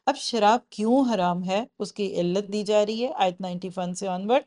اب شراب کیوں حرام ہے اس کی علت دی جا رہی ہے آیت 91 سے آنورڈ۔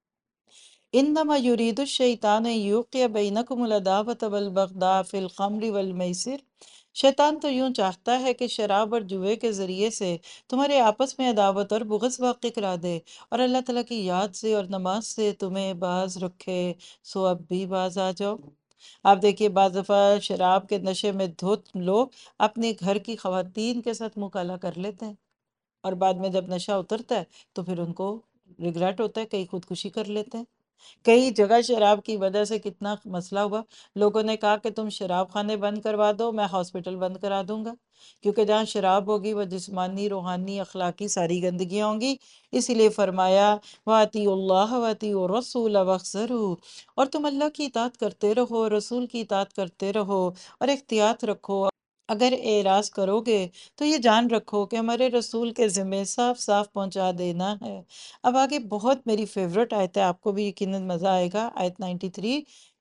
انما یرید الشیطان ان یوقع بینکم العداوۃ والبغضاء فی الخمر والمیسر، شیطان تو یوں چاہتا ہے کہ شراب اور جوئے کے ذریعے سے تمہارے آپس میں عداوت اور بغض واقع کرا دے، اور اللہ تعالیٰ کی یاد سے اور نماز سے تمہیں باز رکھے، سو اب بھی باز آ جاؤ۔ آپ دیکھیے بعض دفعہ شراب کے نشے میں دھت لوگ اپنے گھر کی خواتین کے ساتھ منہ کالا کر لیتے ہیں، اور بعد میں جب نشہ اترتا ہے تو پھر ان کو ریگریٹ ہوتا ہے، کئی خودکشی کر لیتے ہیں۔ کئی جگہ شراب کی وجہ سے کتنا مسئلہ ہوا، لوگوں نے کہا کہ تم شراب خانے بند کروا دو، میں ہاسپٹل بند کرا دوں گا، کیونکہ جہاں شراب ہوگی وہ جسمانی، روحانی، اخلاقی ساری گندگیاں ہوں گی۔ اسی لیے فرمایا وَأَطِيعُوا اللَّهَ وَأَطِيعُوا الرَّسُولَ وَاحْذَرُوا، اور تم اللہ کی اطاعت کرتے رہو، رسول کی اطاعت کرتے رہو، اور احتیاط رکھو۔ اگر اعراض کرو گے تو یہ جان رکھو کہ ہمارے رسول کے ذمہ صاف صاف پہنچا دینا ہے۔ اب آگے بہت میری فیورٹ آیت ہے، آپ کو بھی یقیناً مزہ آئے گا، آیت 93۔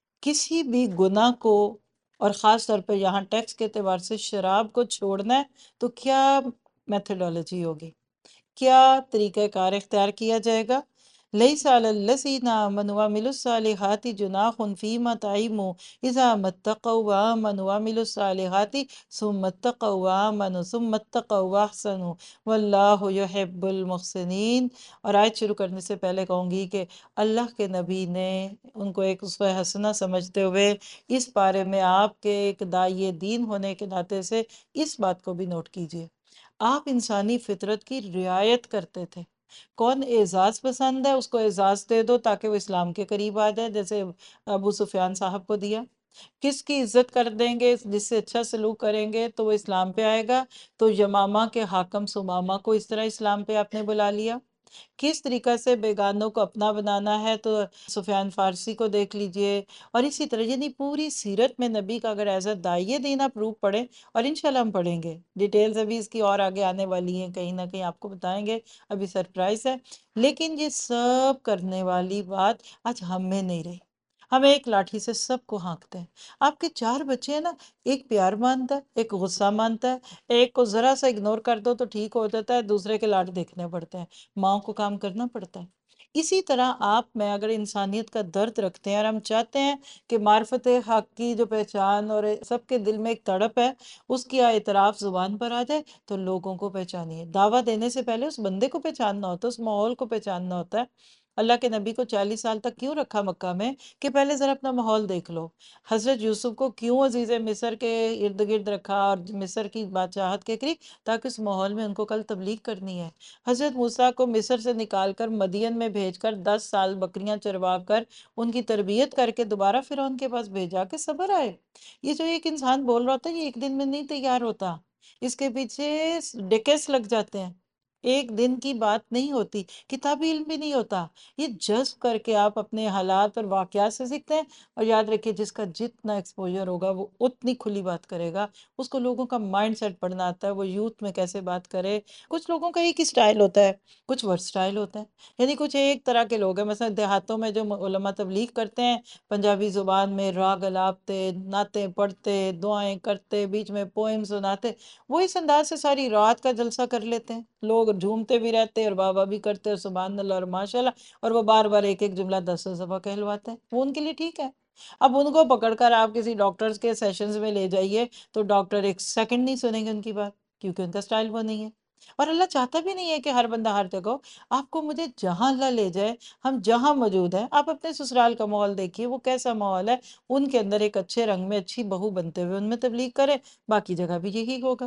کسی بھی گناہ کو، اور خاص طور پہ یہاں ٹیکس کے اعتبار سے شراب کو چھوڑنا ہے تو کیا میتھڈولوجی ہوگی، کیا طریقہ کار اختیار کیا جائے گا؟ لیس علی الذین آمنوا وعملوا الصالحات جناح فیما طعموا اذا ما اتقوا وآمنوا وعملوا الصالحات ثم اتقوا وآمنوا ثم اتقوا واحسنوا واللہ یحب المحسنین۔ اور آیت شروع کرنے سے پہلے کہوں گی کہ اللہ کے نبی نے ان کو ایک اسوہ حسنہ سمجھتے ہوئے اس بارے میں آپ کے ایک داعی دین ہونے کے ناطے سے اس بات کو بھی نوٹ کیجئے، آپ انسانی فطرت کی رعایت کرتے تھے۔ کون اعزاز پسند ہے اس کو اعزاز دے دو تاکہ وہ اسلام کے قریب آ جائے، جیسے ابو سفیان صاحب کو دیا۔ کس کی عزت کر دیں گے، جس سے اچھا سلوک کریں گے تو وہ اسلام پہ آئے گا، تو یمامہ کے حاکم سمامہ کو اس طرح اسلام پہ آپ نے بلا لیا۔ کس طریقہ سے بیگانوں کو اپنا بنانا ہے تو سفیان فارسی کو دیکھ لیجئے، اور اسی طرح یعنی پوری سیرت میں نبی کا اگر ایز اے داعیہ دین آپ روپ پڑھیں، اور انشاءاللہ ہم پڑھیں گے، ڈیٹیلز ابھی اس کی اور آگے آنے والی ہیں، کہیں نہ کہیں آپ کو بتائیں گے، ابھی سرپرائز ہے، لیکن یہ سب کرنے والی بات آج ہم میں نہیں رہی۔ ہم ایک لاٹھی سے سب کو ہانکتے ہیں۔ آپ کے 4 بچے ہیں نا، ایک پیار مانتا ہے، ایک غصہ مانتا ہے، ایک کو ذرا سا اگنور کر دو تو ٹھیک ہو جاتا ہے، دوسرے کے لاڈ دیکھنے پڑتے ہیں، ماں کو کام کرنا پڑتا ہے۔ اسی طرح آپ میں اگر انسانیت کا درد رکھتے ہیں اور ہم چاہتے ہیں کہ معرفت حق کی جو پہچان اور سب کے دل میں ایک تڑپ ہے اس کی اعتراف زبان پر آ جائے، تو لوگوں کو پہچانیے۔ دعویٰ دینے سے پہلے اس بندے کو پہچاننا ہوتا ہے، اس ماحول کو پہچاننا ہوتا ہے۔ اللہ کے نبی کو 40 سال تک کیوں رکھا مکہ میں کہ پہلے ذرا اپنا ماحول دیکھ لو۔ حضرت یوسف کو کیوں عزیز مصر کے ارد گرد رکھا اور مصر کی بادشاہت کے قریب، تاکہ اس ماحول میں ان کو کل تبلیغ کرنی ہے۔ حضرت موسیٰ کو مصر سے نکال کر مدین میں بھیج کر 10 سال بکریاں چروا کر ان کی تربیت کر کے دوبارہ فرعون کے پاس بھیجا کہ صبر آئے۔ یہ جو ایک انسان بول رہا ہوتا ہے یہ ایک دن میں نہیں تیار ہوتا، اس کے پیچھے ڈیکیس لگ جاتے ہیں، ایک دن کی بات نہیں ہوتی، کتابی علم بھی نہیں ہوتا۔ یہ جذب کر کے آپ اپنے حالات اور واقعات سے سیکھتے ہیں، اور یاد رکھیے جس کا جتنا ایکسپوجر ہوگا وہ اتنی کھلی بات کرے گا، اس کو لوگوں کا مائنڈ سیٹ پڑھنا آتا ہے، وہ یوتھ میں کیسے بات کرے۔ کچھ لوگوں کا ایک ہی سٹائل ہوتا ہے، کچھ ورسٹائل ہوتا ہے، یعنی کچھ ایک طرح کے لوگ ہیں، مثلا دیہاتوں میں جو علماء تبلیغ کرتے ہیں پنجابی زبان میں راگ الاپتے، نعتیں پڑھتے، دعائیں کرتے، بیچ میں پوئم سناتے، وہ اس انداز سے ساری رات کا جلسہ کر لیتے ہیں، لوگ جھومتے بھی رہتے اور واہ واہ بھی کرتے اور سبحان اللہ اور ماشاء اللہ، اور وہ بار بار ایک ایک جملہ 10 دفعہ کہلواتے ہیں، وہ ان کے لیے ٹھیک ہے۔ اب ان کو پکڑ کر آپ کسی ڈاکٹرز کے سیشنز میں لے جائیے تو ڈاکٹر ایک سیکنڈ نہیں سنیں گے ان کی بات، کیونکہ ان کا سٹائل وہ نہیں ہے۔ اور اللہ چاہتا بھی نہیں ہے کہ ہر بندہ ہر جگہ ہو۔ آپ کو مجھے جہاں اللہ لے جائے، ہم جہاں موجود ہیں، آپ اپنے سسرال کا ماحول دیکھیے وہ کیسا ماحول ہے، ان کے اندر ایک اچھے رنگ میں اچھی بہو بنتے ہوئے ان میں تبلیغ کرے، باقی جگہ بھی یہی ہوگا۔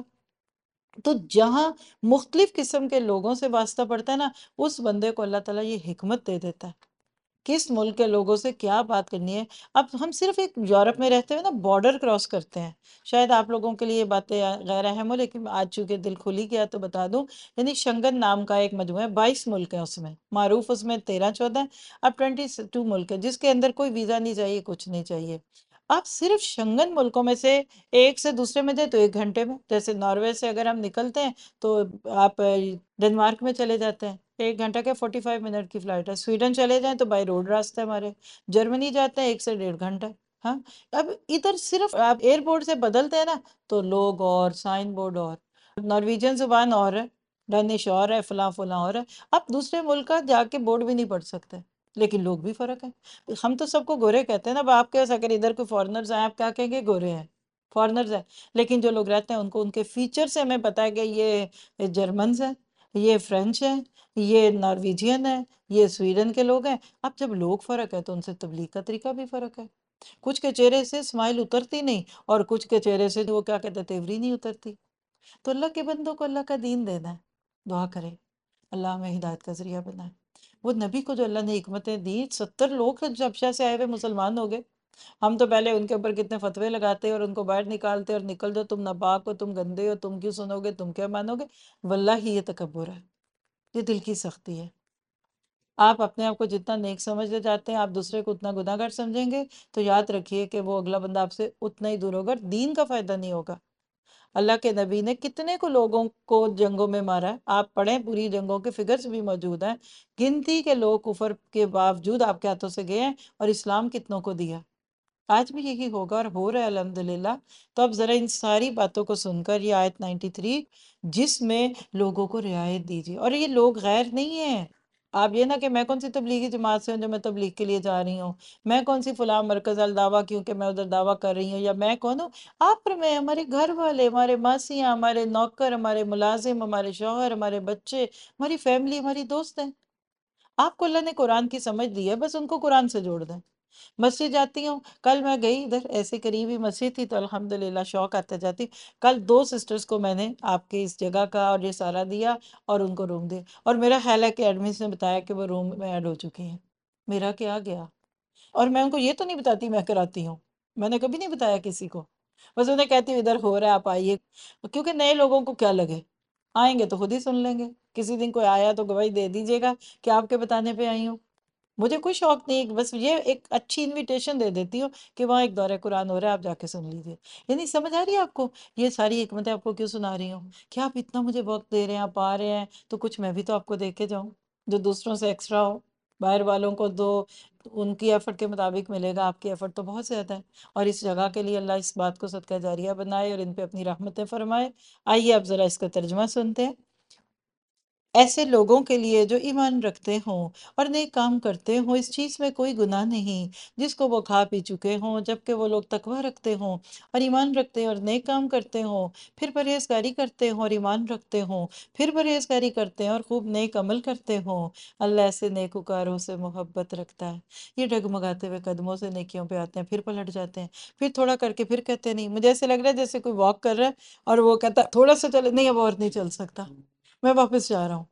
تو جہاں مختلف قسم کے لوگوں سے واسطہ پڑتا ہے نا، اس بندے کو اللہ تعالیٰ یہ حکمت دے دیتا ہے کس ملک کے لوگوں سے کیا بات کرنی ہے۔ اب ہم صرف ایک یورپ میں رہتے ہوئے نا بارڈر کراس کرتے ہیں، شاید آپ لوگوں کے لیے یہ باتیں غیر اہم ہو، لیکن آج چونکہ دل کھل ہی گیا تو بتا دوں، یعنی شنگن نام کا ایک مجموعہ ہے، 22 ملک ہیں اس میں، معروف اس میں 13-14 ہیں، اب 22 ملک ہے جس کے اندر کوئی ویزا نہیں چاہیے، کچھ نہیں چاہیے۔ آپ صرف شنگن ملکوں میں سے ایک سے دوسرے میں جائیں تو 1 گھنٹے میں، جیسے ناروے سے اگر ہم نکلتے ہیں تو آپ ڈنمارک میں چلے جاتے ہیں، 1 گھنٹہ کے 45 منٹ کی فلائٹ ہے۔ سویڈن چلے جائیں تو بائی روڈ راستہ ہے ہمارے، جرمنی جاتے ہیں 1 سے 1.5 گھنٹہ۔ ہاں، اب ادھر صرف آپ ایئرپورٹ سے بدلتے ہیں نا تو لوگ اور سائن بورڈ اور نارویجن زبان اور ہے، ڈینش اور ہے، فلاں فلاں اور ہے۔ آپ دوسرے ملک کا جا کے بورڈ بھی نہیں پڑھ سکتے، لیکن لوگ بھی فرق ہے۔ ہم تو سب کو گورے کہتے ہیں نا، اب آپ کے اگر ادھر کوئی فارنرز آئے آپ کیا کہیں گے؟ گورے ہیں، فارنرز ہیں۔ لیکن جو لوگ رہتے ہیں ان کو ان کے فیچر سے ہمیں پتہ ہے کہ یہ جرمنز ہیں، یہ فرینچ ہیں، یہ نارویجین ہیں، یہ سویڈن کے لوگ ہیں۔ اب جب لوگ فرق ہے تو ان سے تبلیغ کا طریقہ بھی فرق ہے۔ کچھ کے چہرے سے اسمائل اترتی نہیں، اور کچھ کے چہرے سے وہ کیا کہتے ہیں، تیوری نہیں اترتی۔ تو اللہ کے بندوں کو اللہ کا دین دینا ہے، دعا کریں اللہ ہمیں ہدایت کا ذریعہ بنائے۔ وہ نبی کو جو اللہ نے حکمتیں دی، 70 لوگ حبشہ سے آئے ہوئے مسلمان ہو گئے۔ ہم تو پہلے ان کے اوپر کتنے فتوے لگاتے اور ان کو باہر نکالتے اور نکل دو، تم ناپاک ہو، تم گندے ہو، تم کیوں سنو گے، تم کیا مانو گے۔ واللہ یہ تکبر ہے، یہ دل کی سختی ہے۔ آپ اپنے آپ کو جتنا نیک سمجھتے جاتے ہیں، آپ دوسرے کو اتنا گناہ گار سمجھیں گے، تو یاد رکھیے کہ وہ اگلا بندہ آپ سے اتنا ہی دور ہوگا، دین کا فائدہ نہیں ہوگا۔ اللہ کے نبی نے کتنے کو لوگوں کو جنگوں میں مارا ہے، آپ پڑھیں پوری جنگوں کے فگرز بھی موجود ہیں، گنتی کے لوگ کفر کے باوجود آپ کے ہاتھوں سے گئے ہیں، اور اسلام کتنوں کو دیا۔ آج بھی یہی ہوگا اور ہو رہا ہے الحمدللہ۔ تو اب ذرا ان ساری باتوں کو سن کر یہ آیت 93 جس میں لوگوں کو رعایت دیجیے، اور یہ لوگ غیر نہیں ہیں۔ آپ یہ نہ کہ میں کون سی تبلیغی جماعت سے ہوں جو میں تبلیغ کے لیے جا رہی ہوں، میں کون سی فلاں مرکز الدعویٰ کیونکہ میں ادھر دعویٰ کر رہی ہوں، یا میں کون ہوں۔ آپ پر میں، ہمارے گھر والے، ہمارے ماسیاں، ہمارے نوکر، ہمارے ملازم، ہمارے شوہر، ہمارے بچے، ہماری فیملی، ہماری دوست ہیں۔ آپ کو اللہ نے قرآن کی سمجھ دی ہے، بس ان کو قرآن سے جوڑ دیں۔ مسجد جاتی ہوں، کل میں گئی ادھر ایسے قریبی مسجد تھی تو الحمدللہ شوق آتا جاتی، کل 2 سسٹرز کو میں نے آپ کے اس جگہ کا اور یہ سارا دیا اور ان کو روم دیا، اور میرا خیال ہے کہ ایڈمنس نے بتایا کہ وہ روم میں ایڈ ہو چکی ہیں۔ میرا کیا گیا؟ اور میں ان کو یہ تو نہیں بتاتی میں کراتی ہوں، میں نے کبھی نہیں بتایا کسی کو، بس انہیں کہتی ہوں ادھر ہو رہا ہے آپ آئیے، کیونکہ نئے لوگوں کو کیا لگے، آئیں گے تو خود ہی سن لیں گے۔ کسی دن کوئی آیا تو گواہی دے دیجیے گا کہ آپ کے بتانے پہ آئی ہوں۔ مجھے کوئی شوق نہیں، بس یہ ایک اچھی انویٹیشن دے دیتی ہوں کہ وہاں ایک دورہ قرآن ہو رہا ہے، آپ جا کے سن لیجیے۔ یعنی سمجھ آ رہی ہے آپ کو؟ یہ ساری حکمتیں آپ کو کیوں سنا رہی ہوں کہ آپ اتنا مجھے وقت دے رہے ہیں، آپ آ رہے ہیں، تو کچھ میں بھی تو آپ کو دے کے جاؤں جو دوسروں سے ایکسٹرا ہو۔ باہر والوں کو دو، ان کی ایفرٹ کے مطابق ملے گا، آپ کی ایفرٹ تو بہت زیادہ ہے، اور اس جگہ کے لیے اللہ اس بات کو صدقہ جاریہ بنائے اور ان پہ اپنی رحمتیں فرمائے۔ آئیے اب ذرا اس کا ترجمہ سنتے ہیں۔ ایسے لوگوں کے لیے جو ایمان رکھتے ہوں اور نیک کام کرتے ہوں، اس چیز میں کوئی گناہ نہیں جس کو وہ کھا پی چکے ہوں، جبکہ وہ لوگ تقوی رکھتے ہوں اور ایمان رکھتے ہیں اور نیک کام کرتے ہوں، پھر پرہیزگاری کرتے ہوں اور ایمان رکھتے ہوں، پھر پرہیزگاری کرتے ہیں اور خوب نیک عمل کرتے ہوں۔ اللہ ایسے نیکوکاروں سے محبت رکھتا ہے۔ یہ ڈگمگاتے ہوئے قدموں سے نیکیوں پہ آتے ہیں، پھر پلٹ جاتے ہیں، پھر تھوڑا کر کے پھر کہتے ہیں نہیں، مجھے ایسے لگ رہا ہے جیسے کوئی واک کر رہا ہے اور وہ کہتا ہے تھوڑا سا چلے، نہیں اب اور نہیں چل سکتا، میں واپس جا رہا ہوں۔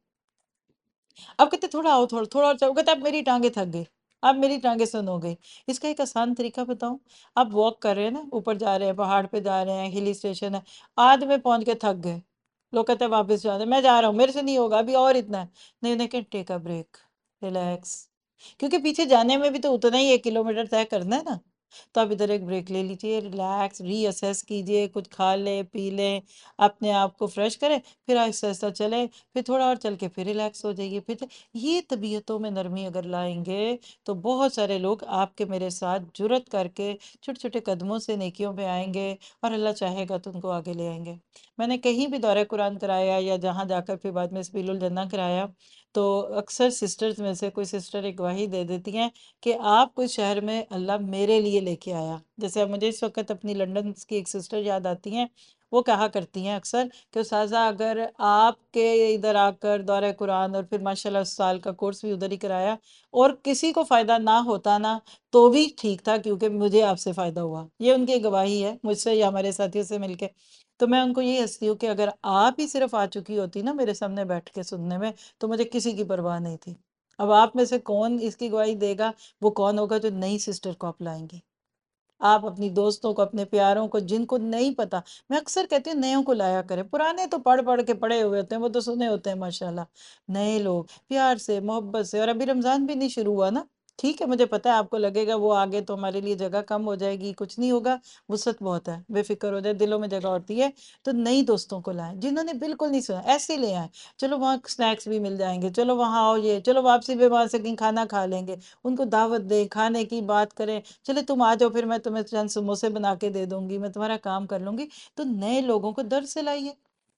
اب کہتے تھوڑا آؤ، تھوڑا تھوڑا اور چلو، کہتے اب میری ٹانگیں تھک گئی، اب میری ٹانگیں سن ہو گئی۔ اس کا ایک آسان طریقہ بتاؤں، آپ واک کر رہے ہیں نا، اوپر جا رہے ہیں، پہاڑ پہ جا رہے ہیں، ہلی اسٹیشن ہے، آدھ میں پہنچ کے تھک گئے، لوگ کہتے ہیں واپس جا رہے ہیں، میں جا رہا ہوں، میرے سے نہیں ہوگا ابھی اور اتنا ہے، نہیں انہیں کہ ٹیک اے بریک، ریلیکس، کیونکہ پیچھے جانے میں بھی تو اتنا ہی 1 کلومیٹر طے کرنا ہے نا۔ تو آپ ادھر ایک بریک لے لیجیے، ریلیکس ری اسیس کیجیے، کچھ کھا لیں پی لیں، اپنے آپ کو فریش کریں، پھر آہستہ آہستہ چلیں، پھر تھوڑا اور چل کے پھر ریلیکس ہو جائیے، پھر یہ طبیعتوں میں نرمی اگر لائیں گے تو بہت سارے لوگ آپ کے میرے ساتھ جرت کر کے چھوٹے چھوٹے قدموں سے نیکیوں پہ آئیں گے، اور اللہ چاہے گا تو ان کو آگے لے آئیں گے۔ میں نے کہیں بھی دورہ قرآن کرایا یا جہاں جا کر پھر بعد میں سبیل الجنہ کرایا، تو اکثر سسٹرز میں سے کوئی سسٹر ایک گواہی دے دیتی ہیں کہ آپ کوئی شہر میں اللہ میرے لیے لے کے آیا۔ جیسے اب مجھے اس وقت اپنی لنڈن کی ایک سسٹر یاد آتی ہیں، وہ کہا کرتی ہیں اکثر کہ استاذہ اگر آپ کے ادھر آ کر دورہ قرآن اور پھر ماشاءاللہ اس سال کا کورس بھی ادھر ہی کرایا اور کسی کو فائدہ نہ ہوتا نا تو بھی ٹھیک تھا، کیونکہ مجھے آپ سے فائدہ ہوا۔ یہ ان کی گواہی ہے مجھ سے یا ہمارے ساتھیوں سے مل کے۔ تو میں ان کو یہ ہنستی ہوں کہ اگر آپ ہی صرف آ چکی ہوتی نا میرے سامنے بیٹھ کے سننے میں تو مجھے کسی کی پرواہ نہیں تھی۔ اب آپ میں سے کون اس کی گواہی دے گا؟ وہ کون ہوگا جو نئی سسٹر کو آپ لائیں گی؟ آپ اپنی دوستوں کو، اپنے پیاروں کو، جن کو نہیں پتا، میں اکثر کہتی ہوں نئےوں کو لایا کریں، پرانے تو پڑھ پڑھ کے پڑھے ہوئے ہوتے ہیں، وہ تو سنے ہوتے ہیں ماشاءاللہ۔ نئے لوگ پیار سے، محبت سے، اور ابھی رمضان بھی نہیں شروع ہوا نا، ٹھیک ہے مجھے پتا ہے آپ کو لگے گا وہ آگے تو ہمارے لیے جگہ کم ہو جائے گی، کچھ نہیں ہوگا، وسعت بہت ہے، بے فکر ہو جائے، دلوں میں جگہ ہوتی ہے۔ تو نئی دوستوں کو لائیں جنہوں نے بالکل نہیں سنا، ایسے لے آئیں، چلو وہاں سنیکس بھی مل جائیں گے، چلو وہاں آؤ، یہ چلو واپسی پہ وہاں سے کہیں کھانا کھا لیں گے، ان کو دعوت دیں، کھانے کی بات کریں، چلے تم آ جاؤ پھر میں تمہیں چند سموسے بنا کے دے دوں گی، میں تمہارا کام کر لوں گی۔ تو نئے لوگوں کو در سے لائیے،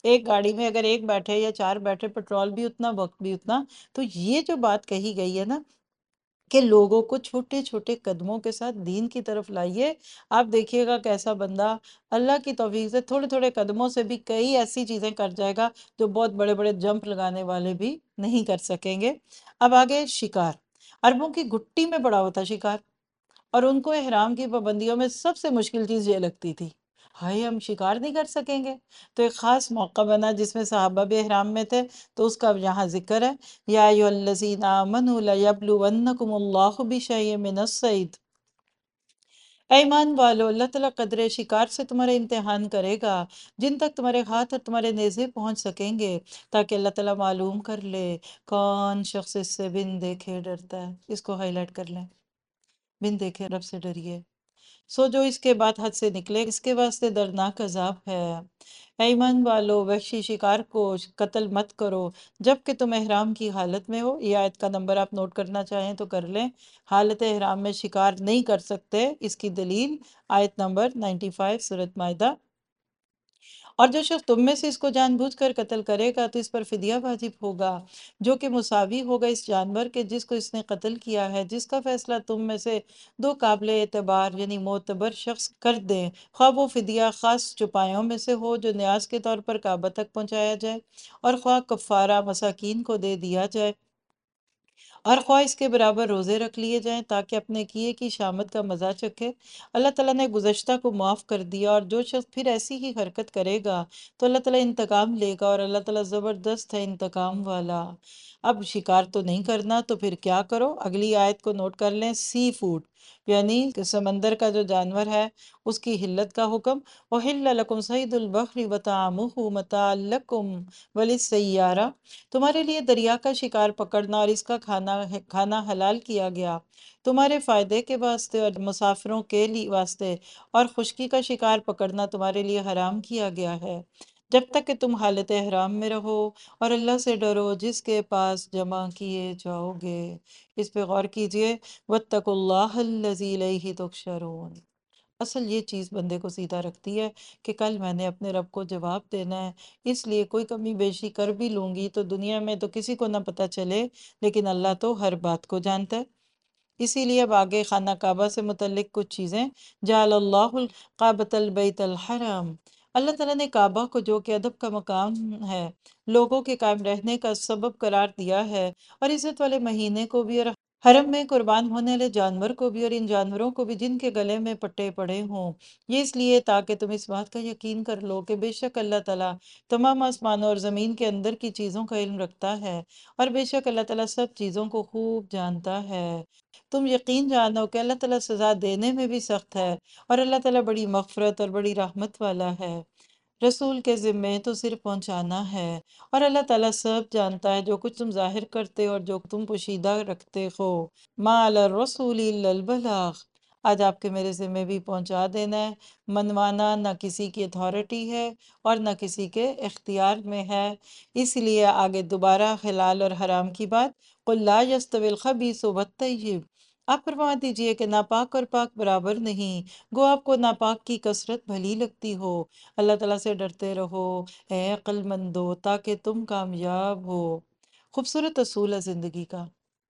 ایک گاڑی میں اگر ایک بیٹھے یا چار بیٹھے، پیٹرول بھی اتنا، وقت بھی اتنا۔ تو یہ جو بات کہی گئی ہے نا کہ لوگوں کو چھوٹے چھوٹے قدموں کے ساتھ دین کی طرف لائیے، آپ دیکھیے گا کیسا بندہ اللہ کی توفیق سے تھوڑے تھوڑے قدموں سے بھی کئی ایسی چیزیں کر جائے گا جو بہت بڑے بڑے جمپ لگانے والے بھی نہیں کر سکیں گے۔ اب آگے شکار۔ عربوں کی گھٹی میں پڑا ہوتا شکار، اور ان کو احرام کی پابندیوں میں سب سے مشکل چیز یہ لگتی تھی، ہائے ہم شکار نہیں کر سکیں گے۔ تو ایک خاص موقع بنا جس میں صحابہ بھی احرام میں تھے، تو اس کا اب یہاں ذکر ہے، یا ایھا الذین آمنوا لیبلونکم اللہ بشیء من الصید۔ اے ایمان والو، اللہ تعالیٰ قدر شکار سے تمہارا امتحان کرے گا، جن تک تمہارے ہاتھ اور تمہارے نیزے پہنچ سکیں گے، تاکہ اللہ تعالیٰ معلوم کر لے کون شخص اس سے بن دیکھے ڈرتا ہے۔ اس کو ہائی لائٹ کر لیں، بن دیکھے رب سے ڈریے۔ سو جو اس کے بعد حد سے نکلے اس کے واسطے دردناک عذاب ہے۔ اے ایمان والو، وحشی شکار کو قتل مت کرو جب کہ تم احرام کی حالت میں ہو۔ یہ آیت کا نمبر آپ نوٹ کرنا چاہیں تو کر لیں۔ حالت احرام میں شکار نہیں کر سکتے، اس کی دلیل آیت نمبر 95 سورۃ مائدہ۔ اور جو شخص تم میں سے اس کو جان بوجھ کر قتل کرے گا تو اس پر فدیہ واجب ہوگا، جو کہ مساوی ہوگا اس جانور کے جس کو اس نے قتل کیا ہے، جس کا فیصلہ تم میں سے دو قابل اعتبار یعنی معتبر شخص کر دیں، خواہ وہ فدیہ خاص چپایوں میں سے ہو جو نیاز کے طور پر کعبہ تک پہنچایا جائے، اور خواہ کفارہ مساکین کو دے دیا جائے، اور خواہ اس کے برابر روزے رکھ لیے جائیں تاکہ اپنے کیے کی شامت کا مزہ چکھے۔ اللہ تعالیٰ نے گزشتہ کو معاف کر دیا، اور جو شخص پھر ایسی ہی حرکت کرے گا تو اللہ تعالیٰ انتقام لے گا، اور اللہ تعالیٰ زبردست ہے انتقام والا۔ اب شکار تو نہیں کرنا تو پھر کیا کرو؟ اگلی آیت کو نوٹ کر لیں، سی فوڈ یعنی کہ سمندر کا جو جانور ہے اس کی حلت کا حکم۔ وَحِلَّ لَكُمْ صَيْدُ الْبَحْرِ وَطَعَامُهُ مَتَاعًا لَكُمْ وَلِلسَّيَّارَةِ، تمہارے لیے دریا کا شکار پکڑنا اور اس کا کھانا حلال کیا گیا تمہارے فائدے کے واسطے اور مسافروں کے لیے واسطے، اور خشکی کا شکار پکڑنا تمہارے لیے حرام کیا گیا ہے جب تک کہ تم حالت احرام میں رہو، اور اللہ سے ڈرو جس کے پاس جمع کیے جاؤ گے۔ اس پہ غور کیجئے، وَاتَّقُوا اللَّهَ الَّذِي إِلَيْهِ تُحْشَرُونَ۔ اصل یہ چیز بندے کو سیدھا رکھتی ہے کہ کل میں نے اپنے رب کو جواب دینا ہے، اس لیے کوئی کمی بیشی کر بھی لوں گی تو دنیا میں تو کسی کو نہ پتہ چلے، لیکن اللہ تو ہر بات کو جانتا ہے۔ اسی لیے اب آگے خانہ کعبہ سے متعلق کچھ چیزیں۔ جعل اللہ الکعبۃ البیت الحرام، اللہ تعالیٰ نے کعبہ کو جو کہ ادب کا مقام ہے، لوگوں کے قائم رہنے کا سبب قرار دیا ہے، اور عزت والے مہینے کو بھی، اور حرم میں قربان ہونے والے جانور کو بھی، اور ان جانوروں کو بھی جن کے گلے میں پٹے پڑے ہوں، یہ اس لیے تاکہ تم اس بات کا یقین کر لو کہ بے شک اللہ تعالیٰ تمام آسمانوں اور زمین کے اندر کی چیزوں کا علم رکھتا ہے، اور بے شک اللہ تعالیٰ سب چیزوں کو خوب جانتا ہے۔ تم یقین جانو کہ اللہ تعالیٰ سزا دینے میں بھی سخت ہے، اور اللہ تعالیٰ بڑی مغفرت اور بڑی رحمت والا ہے۔ رسول کے ذمے تو صرف پہنچانا ہے، اور اللہ تعالیٰ سب جانتا ہے جو کچھ تم ظاہر کرتے اور جو تم پوشیدہ رکھتے ہو۔ ما علی الرسول الا البلاغ، آج آپ کے میرے ذمے بھی پہنچا دینا ہے۔ منوانا نہ کسی کی اتھارٹی ہے اور نہ کسی کے اختیار میں ہے، اس لیے آگے دوبارہ حلال اور حرام کی بات۔ قل لا يستوي الخبيث والطيب، آپ فرما دیجئے کہ ناپاک اور پاک برابر نہیں، گو آپ کو ناپاک کی کثرت بھلی لگتی ہو۔ اللہ تعالیٰ سے ڈرتے رہو اے عقل مندو تاکہ تم کامیاب ہو۔ خوبصورت اصول ہے زندگی کا،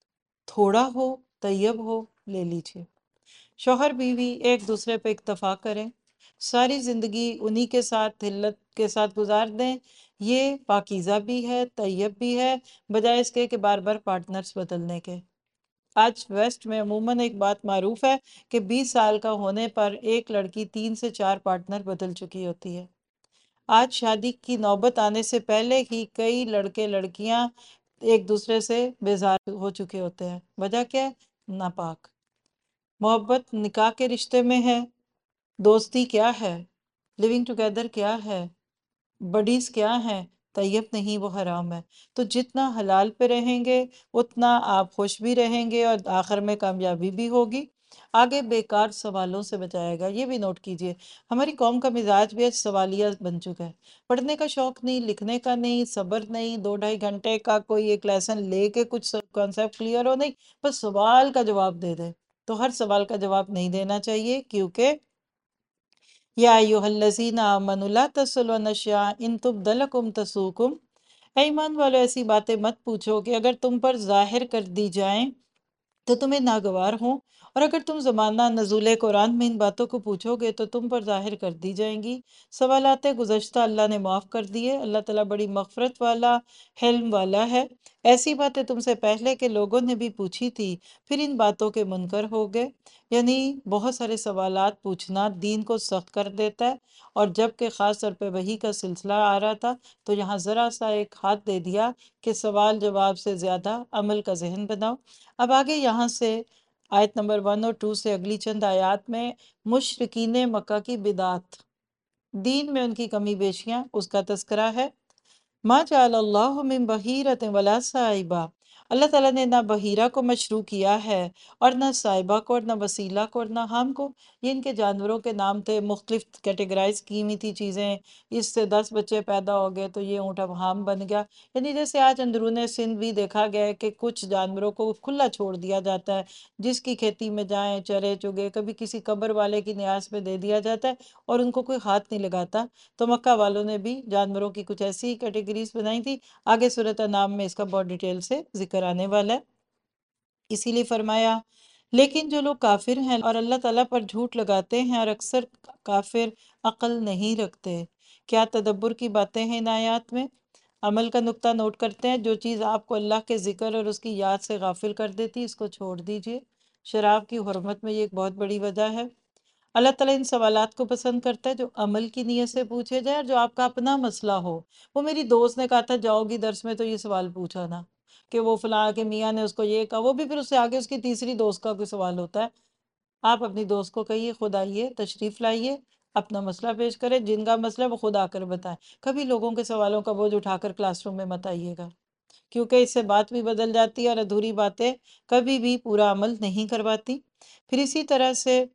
تھوڑا ہو طیب ہو لے لیجئے، شوہر بیوی ایک دوسرے پہ اکتفا کریں، ساری زندگی انہی کے ساتھ حلت کے ساتھ گزار دیں، یہ پاکیزہ بھی ہے طیب بھی ہے، بجائے اس کے کہ بار بار پارٹنرز بدلنے کے۔ آج ویسٹ میں عموماً ایک بات معروف ہے کہ 20 سال کا ہونے پر ایک لڑکی 3 سے 4 پارٹنر بدل چکی ہوتی ہے۔ آج شادی کی نوبت آنے سے پہلے ہی کئی لڑکے لڑکیاں ایک دوسرے سے بیزار ہو چکے ہوتے ہیں۔ وجہ کیا ہے؟ ناپاک محبت نکاح کے رشتے میں ہے، دوستی کیا ہے، لیونگ ٹوگیدر کیا ہے، بڈیز کیا ہیں، طیب نہیں وہ حرام ہے۔ تو جتنا حلال پہ رہیں گے اتنا آپ خوش بھی رہیں گے اور آخر میں کامیابی بھی ہوگی۔ آگے بیکار سوالوں سے بچائے گا، یہ بھی نوٹ کیجئے، ہماری قوم کا مزاج بھی آج سوالیہ بن چکا ہے، پڑھنے کا شوق نہیں، لکھنے کا نہیں، صبر نہیں، 2 ڈھائی گھنٹے کا کوئی ایک لیسن لے کے کچھ کانسیپٹ کلیئر ہو نہیں، بس سوال کا جواب دے دے۔ تو ہر سوال کا جواب نہیں دینا چاہیے، کیونکہ یا ایھا الذین آمنوا لا تسألوا عن اشیاء ان تبد لکم تسؤکم، اے ایمان والو ایسی باتیں مت پوچھو کہ اگر تم پر ظاہر کر دی جائیں تو تمہیں ناگوار ہوں، اور اگر تم زمانہ نزول قرآن میں ان باتوں کو پوچھو گے تو تم پر ظاہر کر دی جائیں گی۔ سوالات گزشتہ اللہ نے معاف کر دیے، اللہ تعالیٰ بڑی مغفرت والا، حلم والا ہے۔ ایسی باتیں تم سے پہلے کے لوگوں نے بھی پوچھی تھی، پھر ان باتوں کے منکر ہو گئے۔ یعنی بہت سارے سوالات پوچھنا دین کو سخت کر دیتا ہے، اور جب کہ خاص طور پہ وحی کا سلسلہ آ رہا تھا تو یہاں ذرا سا ایک ہاتھ دے دیا کہ سوال جواب سے زیادہ عمل کا ذہن بناؤ۔ اب آگے یہاں سے آیت نمبر 1 اور 2 سے اگلی چند آیات میں مشرکین مکہ کی بدعت، دین میں ان کی کمی بیشیاں، اس کا تذکرہ ہے۔ ما جعل اللہ من بحیرت ولا صائبہ، اللہ تعالیٰ نے نہ بحیرہ کو مشروع کیا ہے، اور نہ صائبہ کو، اور نہ وسیلہ کو، اور نہ حام کو۔ یہ ان کے جانوروں کے نام تھے، مختلف کیٹیگرائز کی ہوئی تھی چیزیں۔ اس سے 10 بچے پیدا ہو گئے تو یہ اونٹ اب حام بن گیا۔ یعنی جیسے آج اندرون سندھ بھی دیکھا گیا ہے کہ کچھ جانوروں کو کھلا چھوڑ دیا جاتا ہے، جس کی کھیتی میں جائیں چرے چگے، کبھی کسی قبر والے کی نیاز پہ دے دیا جاتا ہے اور ان کو کوئی ہاتھ نہیں لگاتا۔ تو مکہ والوں نے بھی جانوروں کی کچھ ایسی کیٹیگریز بنائی تھی۔ آگے سورۃ انعام میں اس کا بہت ڈیٹیل سے ذکر آنے والا ہے۔ اسی لیے فرمایا، لیکن جو لوگ کافر ہیں اور اللہ تعالیٰ پر جھوٹ لگاتے ہیں، اور اکثر کافر عقل نہیں رکھتے۔ کیا تدبر کی باتیں ہیں ان آیات میں؟ عمل کا نقطہ نوٹ کرتے ہیں، جو چیز آپ کو اللہ کے ذکر اور اس کی یاد سے غافل کر دیتی اس کو چھوڑ دیجئے۔ شراب کی حرمت میں یہ ایک بہت بڑی وجہ ہے۔ اللہ تعالیٰ ان سوالات کو پسند کرتا ہے جو عمل کی نیت سے پوچھے جائے، اور جو آپ کا اپنا مسئلہ ہو۔ وہ میری دوست نے کہا تھا جاؤ گی درس میں تو یہ سوال پوچھا نا، کہ وہ فلاں کے میاں نے اس کو یہ کہا، وہ بھی پھر اس سے آگے اس کی تیسری دوست کا کوئی سوال ہوتا ہے۔ آپ اپنی دوست کو کہیے خود آئیے، تشریف لائیے، اپنا مسئلہ پیش کرے، جن کا مسئلہ ہے وہ خود آ کر بتائیں۔ کبھی لوگوں کے سوالوں کا بوجھ اٹھا کر کلاس روم میں مت آئیے گا، کیونکہ اس سے بات بھی بدل جاتی ہے، اور ادھوری باتیں کبھی بھی پورا عمل نہیں کرواتی۔ پھر اسی طرح سے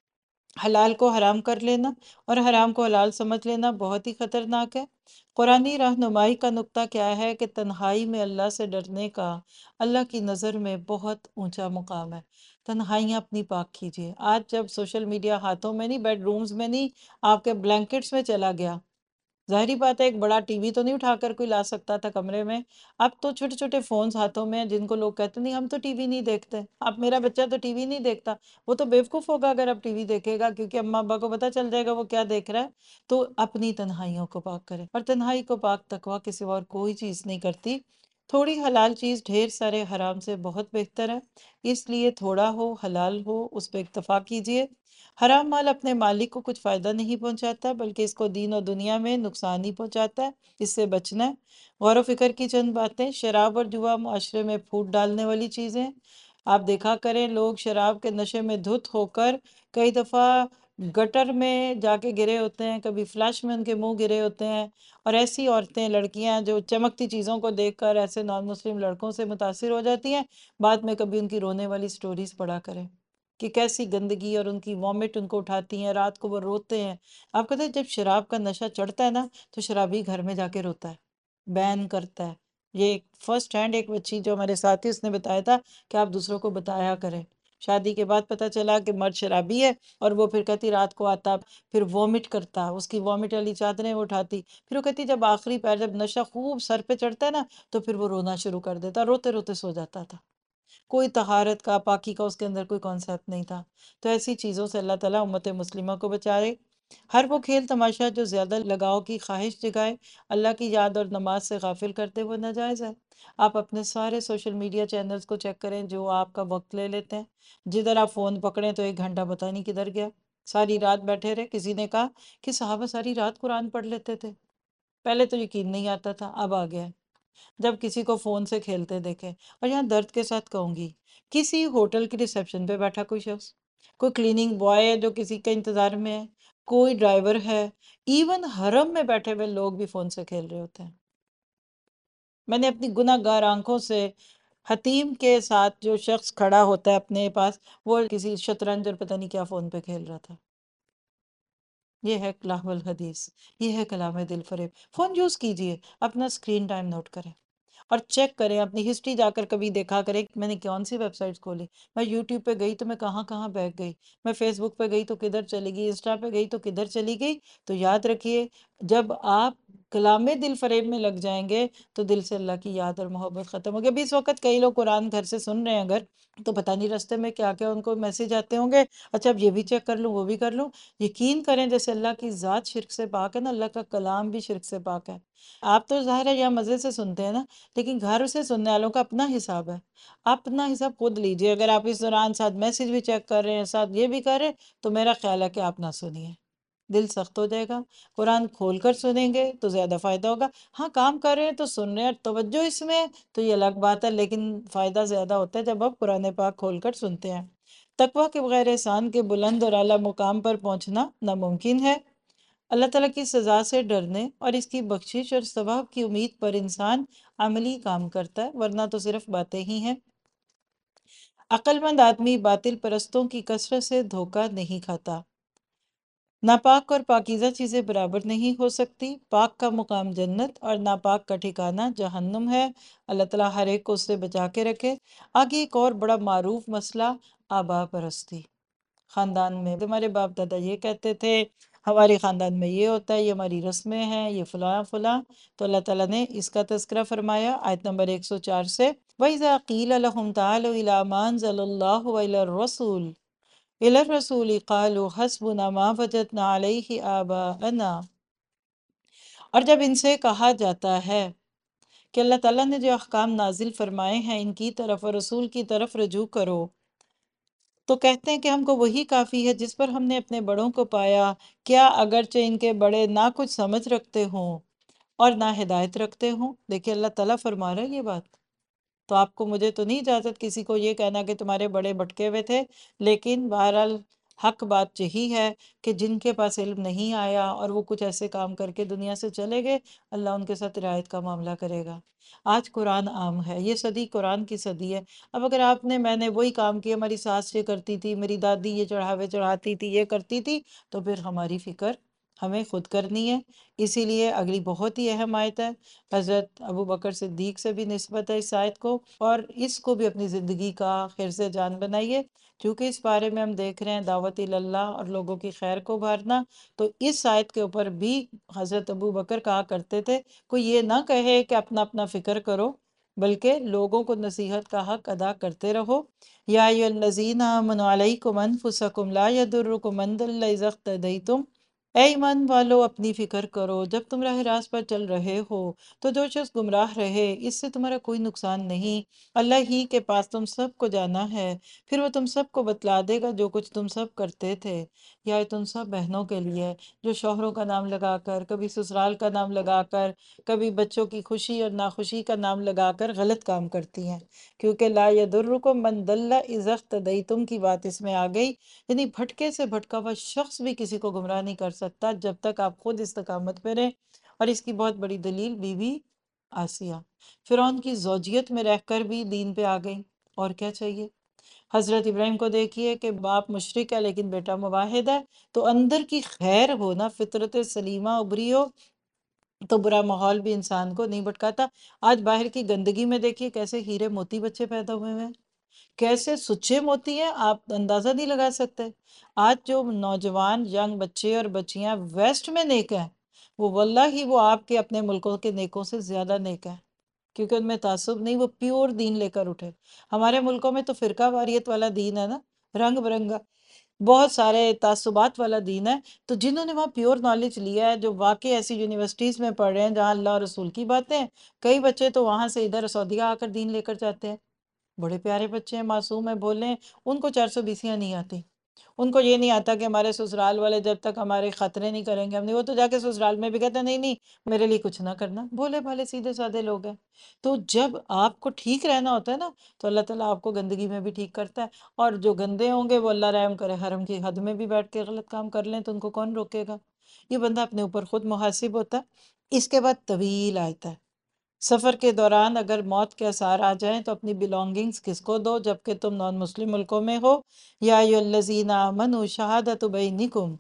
حلال کو حرام کر لینا اور حرام کو حلال سمجھ لینا بہت ہی خطرناک ہے۔ قرآنی رہنمائی کا نقطہ کیا ہے کہ تنہائی میں اللہ سے ڈرنے کا اللہ کی نظر میں بہت اونچا مقام ہے۔ تنہائیاں اپنی پاک کیجیے۔ آج جب سوشل میڈیا ہاتھوں میں نہیں، بیڈ رومز میں نہیں، آپ کے بلینکٹس میں چلا گیا، ظاہری بات ہے ایک بڑا ٹی وی تو نہیں اٹھا کر کوئی لا سکتا تھا کمرے میں۔ اب تو چھوٹے چھوٹے فونز ہاتھوں میں ہیں، جن کو لوگ کہتے ہیں نہیں ہم تو ٹی وی نہیں دیکھتے، اب میرا بچہ تو ٹی وی نہیں دیکھتا۔ وہ تو بیوقوف ہوگا اگر اب ٹی وی دیکھے گا، کیونکہ اماں ابا کو پتہ چل جائے گا وہ کیا دیکھ رہا ہے۔ تو اپنی تنہائیوں کو پاک کرے، اور تنہائی کو پاک تقویٰ کے سوا اور کوئی چیز نہیں کرتی۔ تھوڑی حلال چیز ڈھیر سارے حرام سے بہت بہتر ہے، اس لیے تھوڑا ہو حلال ہو اس پہ اکتفا کیجیے۔ حرام مال اپنے مالک کو کچھ فائدہ نہیں پہنچاتا، بلکہ اس کو دین و دنیا میں نقصان ہی پہنچاتا ہے، اس سے بچنا ہے۔ غور و فکر کی چند باتیں، شراب اور جوا معاشرے میں پھوٹ ڈالنے والی چیزیں۔ آپ دیکھا کریں لوگ شراب کے نشے میں دھت ہو کر کئی دفعہ گٹر میں جا کے گرے ہوتے ہیں، کبھی فلش میں ان کے منہ گرے ہوتے ہیں، اور ایسی عورتیں لڑکیاں جو چمکتی چیزوں کو دیکھ کر ایسے نان مسلم لڑکوں سے متاثر ہو جاتی ہیں، بعد میں کبھی ان کی رونے والی سٹوریز پڑھا کریں کہ کیسی گندگی اور ان کی وامٹ ان کو اٹھاتی ہیں، رات کو وہ روتے ہیں۔ آپ کہتے ہیں جب شراب کا نشہ چڑھتا ہے نا تو شرابی گھر میں جا کے روتا ہے، بین کرتا ہے۔ یہ فرسٹ ہینڈ ایک بچی جو ہمارے ساتھی اس نے بتایا تھا کہ آپ دوسروں کو بتایا کریں۔ شادی کے بعد پتہ چلا کہ مرد شرابی ہے، اور وہ پھر کہتی رات کو آتا، پھر وامٹ کرتا، اس کی وامٹ والی چادریں وہ اٹھاتی، پھر وہ کہتی جب آخری پیر جب نشہ خوب سر پہ چڑھتا ہے نا تو پھر وہ رونا شروع کر دیتا، روتے روتے سو جاتا تھا۔ کوئی طہارت کا پاکی کا اس کے اندر کوئی کانسیپٹ نہیں تھا۔ تو ایسی چیزوں سے اللہ تعالیٰ امت مسلمہ کو بچائے۔ ہر وہ کھیل تماشا جو زیادہ لگاؤ کی خواہش جگائے، اللہ کی یاد اور نماز سے غافل کرتے ہوئے ناجائز ہے۔ آپ اپنے سارے سوشل میڈیا چینلز کو چیک کریں جو آپ کا وقت لے لیتے ہیں۔ جدھر آپ فون پکڑیں تو 1 گھنٹہ پتہ نہیں کدھر گیا، ساری رات بیٹھے رہے۔ کسی نے کہا کہ صحابہ ساری رات قرآن پڑھ لیتے تھے، پہلے تو یقین نہیں آتا تھا، اب آ گیا ہے جب کسی کو فون سے کھیلتے دیکھیں۔ اور یہاں درد کے ساتھ کہوں گی، کسی ہوٹل کی ریسیپشن پہ بیٹھا کوئی شخص، کوئی کلیننگ بوائے ہے جو کسی کے انتظار میں ہے، کوئی ڈرائیور ہے، ایون حرم میں بیٹھے ہوئے لوگ بھی فون سے کھیل رہے ہوتے ہیں۔ میں نے اپنی گناہ گار آنکھوں سے حتیم کے ساتھ جو شخص کھڑا ہوتا ہے اپنے پاس، وہ کسی شطرنج اور پتہ نہیں کیا فون پہ کھیل رہا تھا۔ یہ ہے لہو الحدیث، یہ ہے کلام دل فریب۔ فون یوز کیجئے، اپنا اسکرین ٹائم نوٹ کریں۔ اور چیک کریں اپنی ہسٹری، جا کر کبھی دیکھا کریں کہ میں نے کون سی ویب سائٹس کھولی، میں یوٹیوب پہ گئی تو میں کہاں کہاں بیٹھ گئی، میں فیس بک پہ گئی تو کدھر چلی گئی، انسٹا پہ گئی تو کدھر چلی گئی۔ تو یاد رکھیے، جب آپ کلام دل فریب میں لگ جائیں گے تو دل سے اللہ کی یاد اور محبت ختم ہوگی۔ ابھی اس وقت کئی لوگ قرآن گھر سے سن رہے ہیں اگر، تو پتہ نہیں راستے میں کیا کیا ان کو میسج آتے ہوں گے، اچھا اب یہ بھی چیک کر لوں وہ بھی کر لوں۔ یقین کریں جیسے اللہ کی ذات شرک سے پاک ہے نا، اللہ کا کلام بھی شرک سے پاک ہے۔ آپ تو ظاہر ہے یہاں مزے سے سنتے ہیں نا، لیکن گھر سے سننے والوں کا اپنا حساب ہے، اپنا حساب خود لیجئے۔ اگر آپ اس دوران ساتھ میسج بھی چیک کر رہے ہیں، ساتھ یہ بھی کر رہے ہیں، تو میرا خیال ہے کہ آپ نہ سنیے، دل سخت ہو جائے گا۔ قرآن کھول کر سنیں گے تو زیادہ فائدہ ہوگا۔ ہاں کام کر رہے ہیں تو سن رہے ہیں، توجہ اس میں تو یہ الگ بات ہے، لیکن فائدہ زیادہ ہوتا ہے جب آپ قرآن پاک کھول کر سنتے ہیں۔ تقویٰ کے بغیر انسان کے بلند اور اعلیٰ مقام پر پہنچنا ناممکن ہے۔ اللہ تعالیٰ کی سزا سے ڈرنے اور اس کی بخشش اور ثواب کی امید پر انسان عملی کام کرتا ہے، ورنہ تو صرف باتیں ہی ہیں۔ عقل مند آدمی باطل پرستوں کی کثرت سے دھوکہ نہیں کھاتا۔ ناپاک اور پاکیزہ چیزیں برابر نہیں ہو سکتی۔ پاک کا مقام جنت اور ناپاک کا ٹھکانہ جہنم ہے۔ اللہ تعالیٰ ہر ایک کو اس سے بچا کے رکھے۔ آگے ایک اور بڑا معروف مسئلہ، آبا پرستی۔ خاندان میں ہمارے باپ دادا یہ کہتے تھے، ہمارے خاندان میں یہ ہوتا ہے، یہ ہماری رسمیں ہیں، یہ فلاں فلاں۔ تو اللہ تعالیٰ نے اس کا تذکرہ فرمایا آیت نمبر 104 سے، وَإِذَا قِيلَ لَهُمْ تَعَالَوْا إِلَىٰ مَا أَنزَلَ اللَّهُ وَإِلَى الرَّسُولِ قَالُوا حَسْبُنَا مَا وَجَدْنَا عَلَيْهِ آبَاءَنَا۔ اور جب ان سے کہا جاتا ہے کہ اللہ تعالیٰ نے جو احکام نازل فرمائے ہیں ان کی طرف اور رسول کی طرف رجوع کرو، تو کہتے ہیں کہ ہم کو وہی کافی ہے جس پر ہم نے اپنے بڑوں کو پایا، کیا اگرچہ ان کے بڑے نہ کچھ سمجھ رکھتے ہوں اور نہ ہدایت رکھتے ہوں۔ دیکھیں اللہ تعالیٰ فرما رہا ہے یہ بات، تو آپ کو مجھے تو نہیں اجازت کسی کو یہ کہنا کہ تمہارے بڑے بھٹکے ہوئے تھے، لیکن بہرحال حق بات یہی ہے کہ جن کے پاس علم نہیں آیا اور وہ کچھ ایسے کام کر کے دنیا سے چلے گئے، اللہ ان کے ساتھ رعایت کا معاملہ کرے گا۔ آج قرآن عام ہے، یہ صدی قرآن کی صدی ہے۔ اب اگر آپ نے میں نے وہی کام کیا، ہماری ساس یہ کرتی تھی، میری دادی یہ چڑھاوے چڑھاتی تھی، یہ کرتی تھی، تو پھر ہماری فکر ہمیں خود کرنی ہے۔ اسی لیے اگلی بہت ہی اہم آیت ہے، حضرت ابو بکر صدیق سے بھی نسبت ہے اس آیت کو، اور اس کو بھی اپنی زندگی کا حرص جان بنائیے، کیونکہ اس بارے میں ہم دیکھ رہے ہیں دعوت اللہ اور لوگوں کی خیر کو ابھارنا۔ تو اس آیت کے اوپر بھی حضرت ابو بکر کہا کرتے تھے، کوئی یہ نہ کہے کہ اپنا اپنا فکر کرو، بلکہ لوگوں کو نصیحت کا حق ادا کرتے رہو۔ یا ایھا الذین آمنوا علیکم انفسکم لا یضرکم من ضل اذا اہتدیتم۔ اے ایمان والو اپنی فکر کرو، جب تم راہ راست پر چل رہے ہو تو جو شخص گمراہ رہے اس سے تمہارا کوئی نقصان نہیں، اللہ ہی کے پاس تم سب کو جانا ہے، پھر وہ تم سب کو بتلا دے گا جو کچھ تم سب کرتے تھے۔ یا تم سب بہنوں کے لیے جو شوہروں کا نام لگا کر، کبھی سسرال کا نام لگا کر، کبھی بچوں کی خوشی اور ناخوشی کا نام لگا کر غلط کام کرتی ہیں، کیونکہ لا یضرکم من ضل اذا اہتدیتم کی بات اس میں آ گئی، یعنی بھٹکے سے بھٹکا ہوا شخص بھی کسی کو گمراہ نہیں کر سکتا جب تک آپ خود استقامت پہ رہیں۔ اور اس کی بہت بڑی دلیل بی بی آسیہ، فرعون کی زوجیت میں رہ کر بھی دین پہ آ گئی، اور کیا چاہیے۔ حضرت ابراہیم کو دیکھیے کہ باپ مشرک ہے لیکن بیٹا موحد ہے، تو اندر کی خیر ہو نا، فطرت سلیمہ ابری ہو، تو برا ماحول بھی انسان کو نہیں بھٹکاتا۔ آج باہر کی گندگی میں دیکھیے کیسے ہیرے موتی بچے پیدا ہوئے ہیں، کیسے سچے موتی ہیں، آپ اندازہ نہیں لگا سکتے۔ آج جو نوجوان ینگ بچے اور بچیاں ویسٹ میں نیک ہیں، وہ واللہ ہی وہ آپ کے اپنے ملکوں کے نیکوں سے زیادہ نیک ہیں، کیونکہ ان میں تعصب نہیں، وہ پیور دین لے کر اٹھے۔ ہمارے ملکوں میں تو فرقہ واریت والا دین ہے نا، رنگ برنگا، بہت سارے تعصبات والا دین ہے۔ تو جنہوں نے وہاں پیور نالج لیا ہے، جو واقعی ایسی یونیورسٹیز میں پڑھ رہے ہیں جہاں اللہ اور رسول کی باتیں ہیں، کئی بچے تو وہاں سے ادھر سعودیہ آ کر دین لے کر جاتے ہیں، بڑے پیارے بچے ہیں، معصوم ہیں، بولے ہیں، ان کو 420 نہیں آتی، ان کو یہ نہیں آتا کہ ہمارے سسرال والے جب تک ہمارے خطرے نہیں کریں گے ہم نہیں، وہ تو جا کے سسرال میں بھی کہتے ہیں نہیں نہیں میرے لیے کچھ نہ کرنا، بھولے بھالے سیدھے سادے لوگ ہیں۔ تو جب آپ کو ٹھیک رہنا ہوتا ہے نا، تو اللہ تعالیٰ آپ کو گندگی میں بھی ٹھیک کرتا ہے، اور جو گندے ہوں گے وہ اللہ رحم کرے حرم کی حد میں بھی بیٹھ کے غلط کام کر لیں تو ان کو کون روکے گا، یہ بندہ اپنے اوپر خود محاسب ہوتا ہے۔ اس کے بعد طویل آیت ہے، سفر کے دوران اگر موت کے آثار آ جائیں تو اپنی بلونگنگز کس کو دو جبکہ تم نان مسلم ملکوں میں ہو۔ یا ایھا الذین آمنوا شہادۃ بینکم،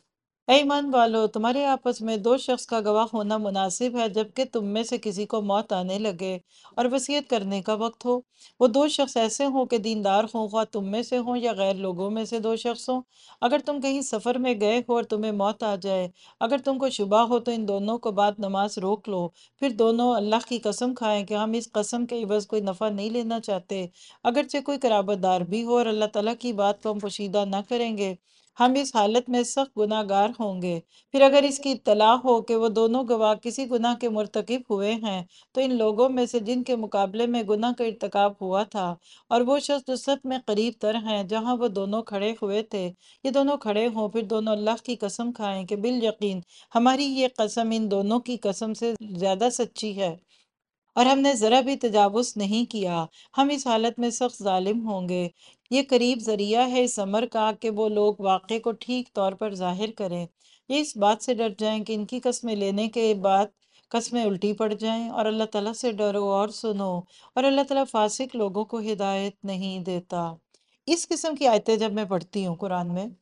اے ایمان والو، تمہارے آپس میں دو شخص کا گواہ ہونا مناسب ہے جبکہ تم میں سے کسی کو موت آنے لگے اور وصیت کرنے کا وقت ہو۔ وہ دو شخص ایسے ہوں کہ دیندار ہوں، خواہ تم میں سے ہوں یا غیر لوگوں میں سے دو شخص ہوں۔ اگر تم کہیں سفر میں گئے ہو اور تمہیں موت آ جائے، اگر تم کو شبہ ہو تو ان دونوں کو بعد نماز روک لو، پھر دونوں اللہ کی قسم کھائیں کہ ہم اس قسم کے عوض کوئی نفع نہیں لینا چاہتے، اگرچہ کوئی قرابت دار بھی ہو، اور اللہ تعالیٰ کی بات کو ہم پوشیدہ نہ کریں گے، ہم اس حالت میں سخت گناہ گار ہوں گے۔ پھر اگر اس کی اطلاع ہو کہ وہ دونوں گواہ کسی گناہ کے مرتکب ہوئے ہیں، تو ان لوگوں میں سے جن کے مقابلے میں گناہ کا ارتکاب ہوا تھا، اور وہ شخص جو سب میں قریب تر ہیں جہاں وہ دونوں کھڑے ہوئے تھے، یہ دونوں کھڑے ہوں، پھر دونوں اللہ کی قسم کھائیں کہ بالیقین ہماری یہ قسم ان دونوں کی قسم سے زیادہ سچی ہے، اور ہم نے ذرا بھی تجاوز نہیں کیا، ہم اس حالت میں سخت ظالم ہوں گے۔ یہ قریب ذریعہ ہے اس امر کا کہ وہ لوگ واقعے کو ٹھیک طور پر ظاہر کریں، یہ اس بات سے ڈر جائیں کہ ان کی قسمیں لینے کے بعد قسمیں الٹی پڑ جائیں، اور اللہ تعالیٰ سے ڈرو اور سنو، اور اللہ تعالیٰ فاسق لوگوں کو ہدایت نہیں دیتا۔ اس قسم کی آیتیں جب میں پڑھتی ہوں قرآن میں،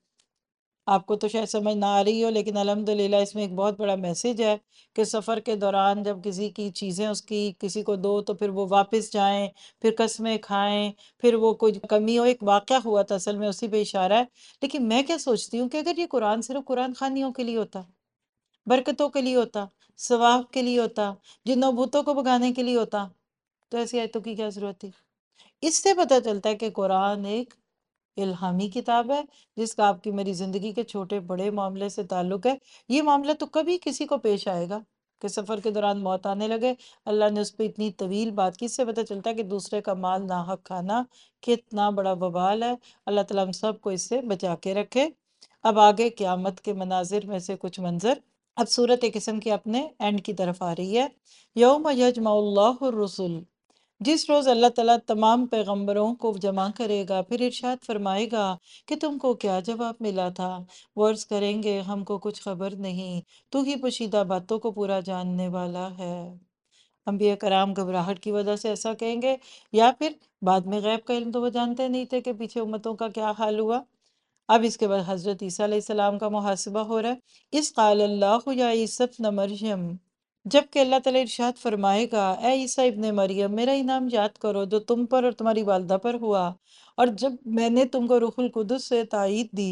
آپ کو تو شاید سمجھ نہ آ رہی ہو، لیکن الحمدللہ اس میں ایک بہت بڑا میسج ہے کہ سفر کے دوران جب کسی کی چیزیں اس کی کسی کو دو تو پھر وہ واپس جائیں، پھر قسمیں کھائیں، پھر وہ کوئی کمی ہو۔ ایک واقعہ ہوا تھا اصل میں، اسی پہ اشارہ ہے۔ لیکن میں کیا سوچتی ہوں کہ اگر یہ قرآن صرف قرآن خوانیوں کے لیے ہوتا، برکتوں کے لیے ہوتا، ثواب کے لیے ہوتا، جنوں بھوتوں کو بھگانے کے لیے ہوتا، تو ایسی آیتوں کی کیا ضرورت تھی؟ اس سے پتہ چلتا ہے کہ قرآن ایک الہامی کتاب ہے جس کا آپ کی میری زندگی کے چھوٹے بڑے معاملے سے تعلق ہے۔ یہ معاملہ تو کبھی کسی کو پیش آئے گا کہ سفر کے دوران موت آنے لگے، اللہ نے اس پہ اتنی طویل بات کی۔ اس سے پتہ چلتا ہے کہ دوسرے کا مال ناحق کھانا کتنا بڑا وبال ہے۔ اللہ تعالیٰ ہم سب کو اس سے بچا کے رکھے۔ اب آگے قیامت کے مناظر میں سے کچھ منظر۔ اب صورت ایک قسم کی اپنے اینڈ کی طرف آ رہی ہے۔ یوم یجمع اللہ الرسل، جس روز اللہ تعالیٰ تمام پیغمبروں کو جمع کرے گا، پھر ارشاد فرمائے گا کہ تم کو کیا جواب ملا تھا؟ وہ عرض کریں گے ہم کو کچھ خبر نہیں، تو ہی پوشیدہ باتوں کو پورا جاننے والا ہے۔ انبیاء کرام گھبراہٹ کی وجہ سے ایسا کہیں گے، یا پھر بعد میں غیب کا علم تو وہ جانتے نہیں تھے کہ پیچھے امتوں کا کیا حال ہوا۔ اب اس کے بعد حضرت عیسیٰ علیہ السلام کا محاسبہ ہو رہا ہے۔ اس قال اللہ یا عیسی ابن مریم، جب کہ اللہ تعالیٰ ارشاد فرمائے گا اے عیسیٰ ابن مریم، میرا انعام یاد کرو جو تم پر اور تمہاری والدہ پر ہوا، اور جب میں نے تم کو روح القدس سے تائید دی،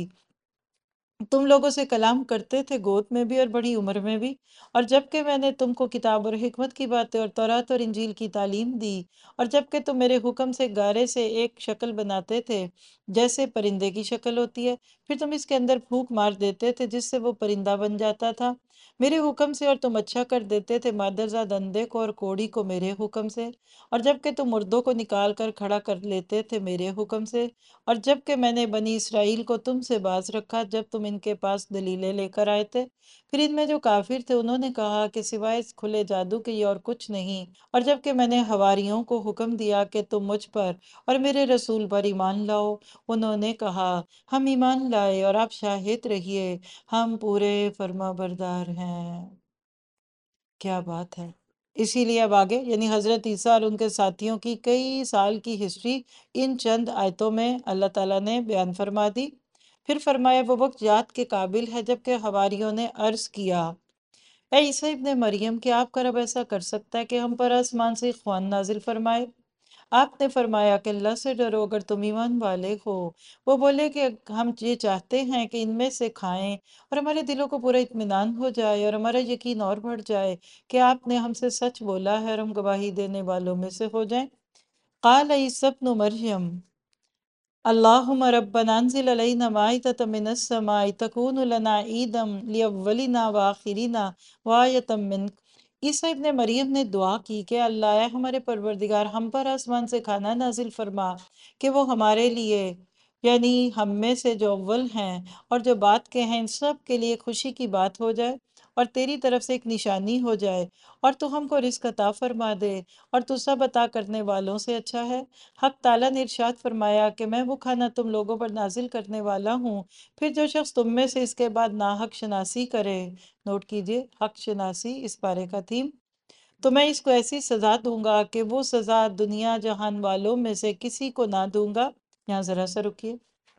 تم لوگوں سے کلام کرتے تھے گود میں بھی اور بڑی عمر میں بھی، اور جب کہ میں نے تم کو کتاب اور حکمت کی باتیں اور تورات اور انجیل کی تعلیم دی، اور جب کہ تم میرے حکم سے گارے سے ایک شکل بناتے تھے جیسے پرندے کی شکل ہوتی ہے، پھر تم اس کے اندر پھونک مار دیتے تھے جس سے وہ پرندہ بن جاتا تھا میرے حکم سے، اور تم اچھا کر دیتے تھے مادرزاد اندھے کو اور کوڑی کو میرے حکم سے، اور جب کہ تم مردوں کو نکال کر کھڑا کر لیتے تھے میرے حکم سے، اور جب کہ میں نے بنی اسرائیل کو تم سے باز رکھا جب تم ان کے پاس دلیلیں لے کر آئے تھے، پھر ان میں جو کافر تھے انہوں نے کہا کہ سوائے اس کھلے جادو کے یہ اور کچھ نہیں، اور جب کہ میں نے حواریوں کو حکم دیا کہ تم مجھ پر اور میرے رسول پر ایمان لاؤ، انہوں نے کہا ہم ایمان لائے اور آپ شاہد رہیے، ہم پورے فرما بردار ہیں۔ کیا بات ہے! اسی لیے اب آگے یعنی حضرت عیسیٰ اور ان کے ساتھیوں کی کئی سال کی ہسٹری ان چند آیتوں میں اللہ تعالیٰ نے بیان فرما دی۔ پھر فرمایا وہ وقت یاد کے قابل ہے جب کہ حواریوں نے عرض کیا اے عیسیٰ ابن مریم، کیا آپ کا رب ایسا کر سکتا ہے کہ ہم پر آسمان سے خوان نازل فرمائے؟ آپ نے فرمایا کہ اللہ سے ڈرو اگر تم ایمان والے ہو۔ وہ بولے کہ ہم یہ چاہتے ہیں کہ ان میں سے کھائیں اور ہمارے دلوں کو پورا اطمینان ہو جائے اور ہمارا یقین اور بڑھ جائے کہ آپ نے ہم سے سچ بولا ہے اور ہم گواہی دینے والوں میں سے ہو جائیں۔ قال عیسی ابن مریم اللہم ربنا انزل علینا مائدۃ من السماء تکون لنا عیدا لاولنا وآخرنا وآیۃ منک۔ عیسیٰ ابن مریم نے دعا کی کہ اللہ اے ہمارے پروردگار، ہم پر آسمان سے کھانا نازل فرما کہ وہ ہمارے لیے یعنی ہم میں سے جو اول ہیں اور جو بعد کے ہیں ان سب کے لیے خوشی کی بات ہو جائے اور تیری طرف سے ایک نشانی ہو جائے، اور تو ہم کو رزق عطا فرما دے اور تو سب عطا کرنے والوں سے اچھا ہے۔ حق تعالیٰ نے ارشاد فرمایا کہ میں وہ کھانا تم لوگوں پر نازل کرنے والا ہوں، پھر جو شخص تم میں سے اس کے بعد ناحق شناسی کرے، نوٹ کیجئے حق شناسی اس پارے کا تھیم، تو میں اس کو ایسی سزا دوں گا کہ وہ سزا دنیا جہان والوں میں سے کسی کو نہ دوں گا۔ یہاں ذرا سا رکیے،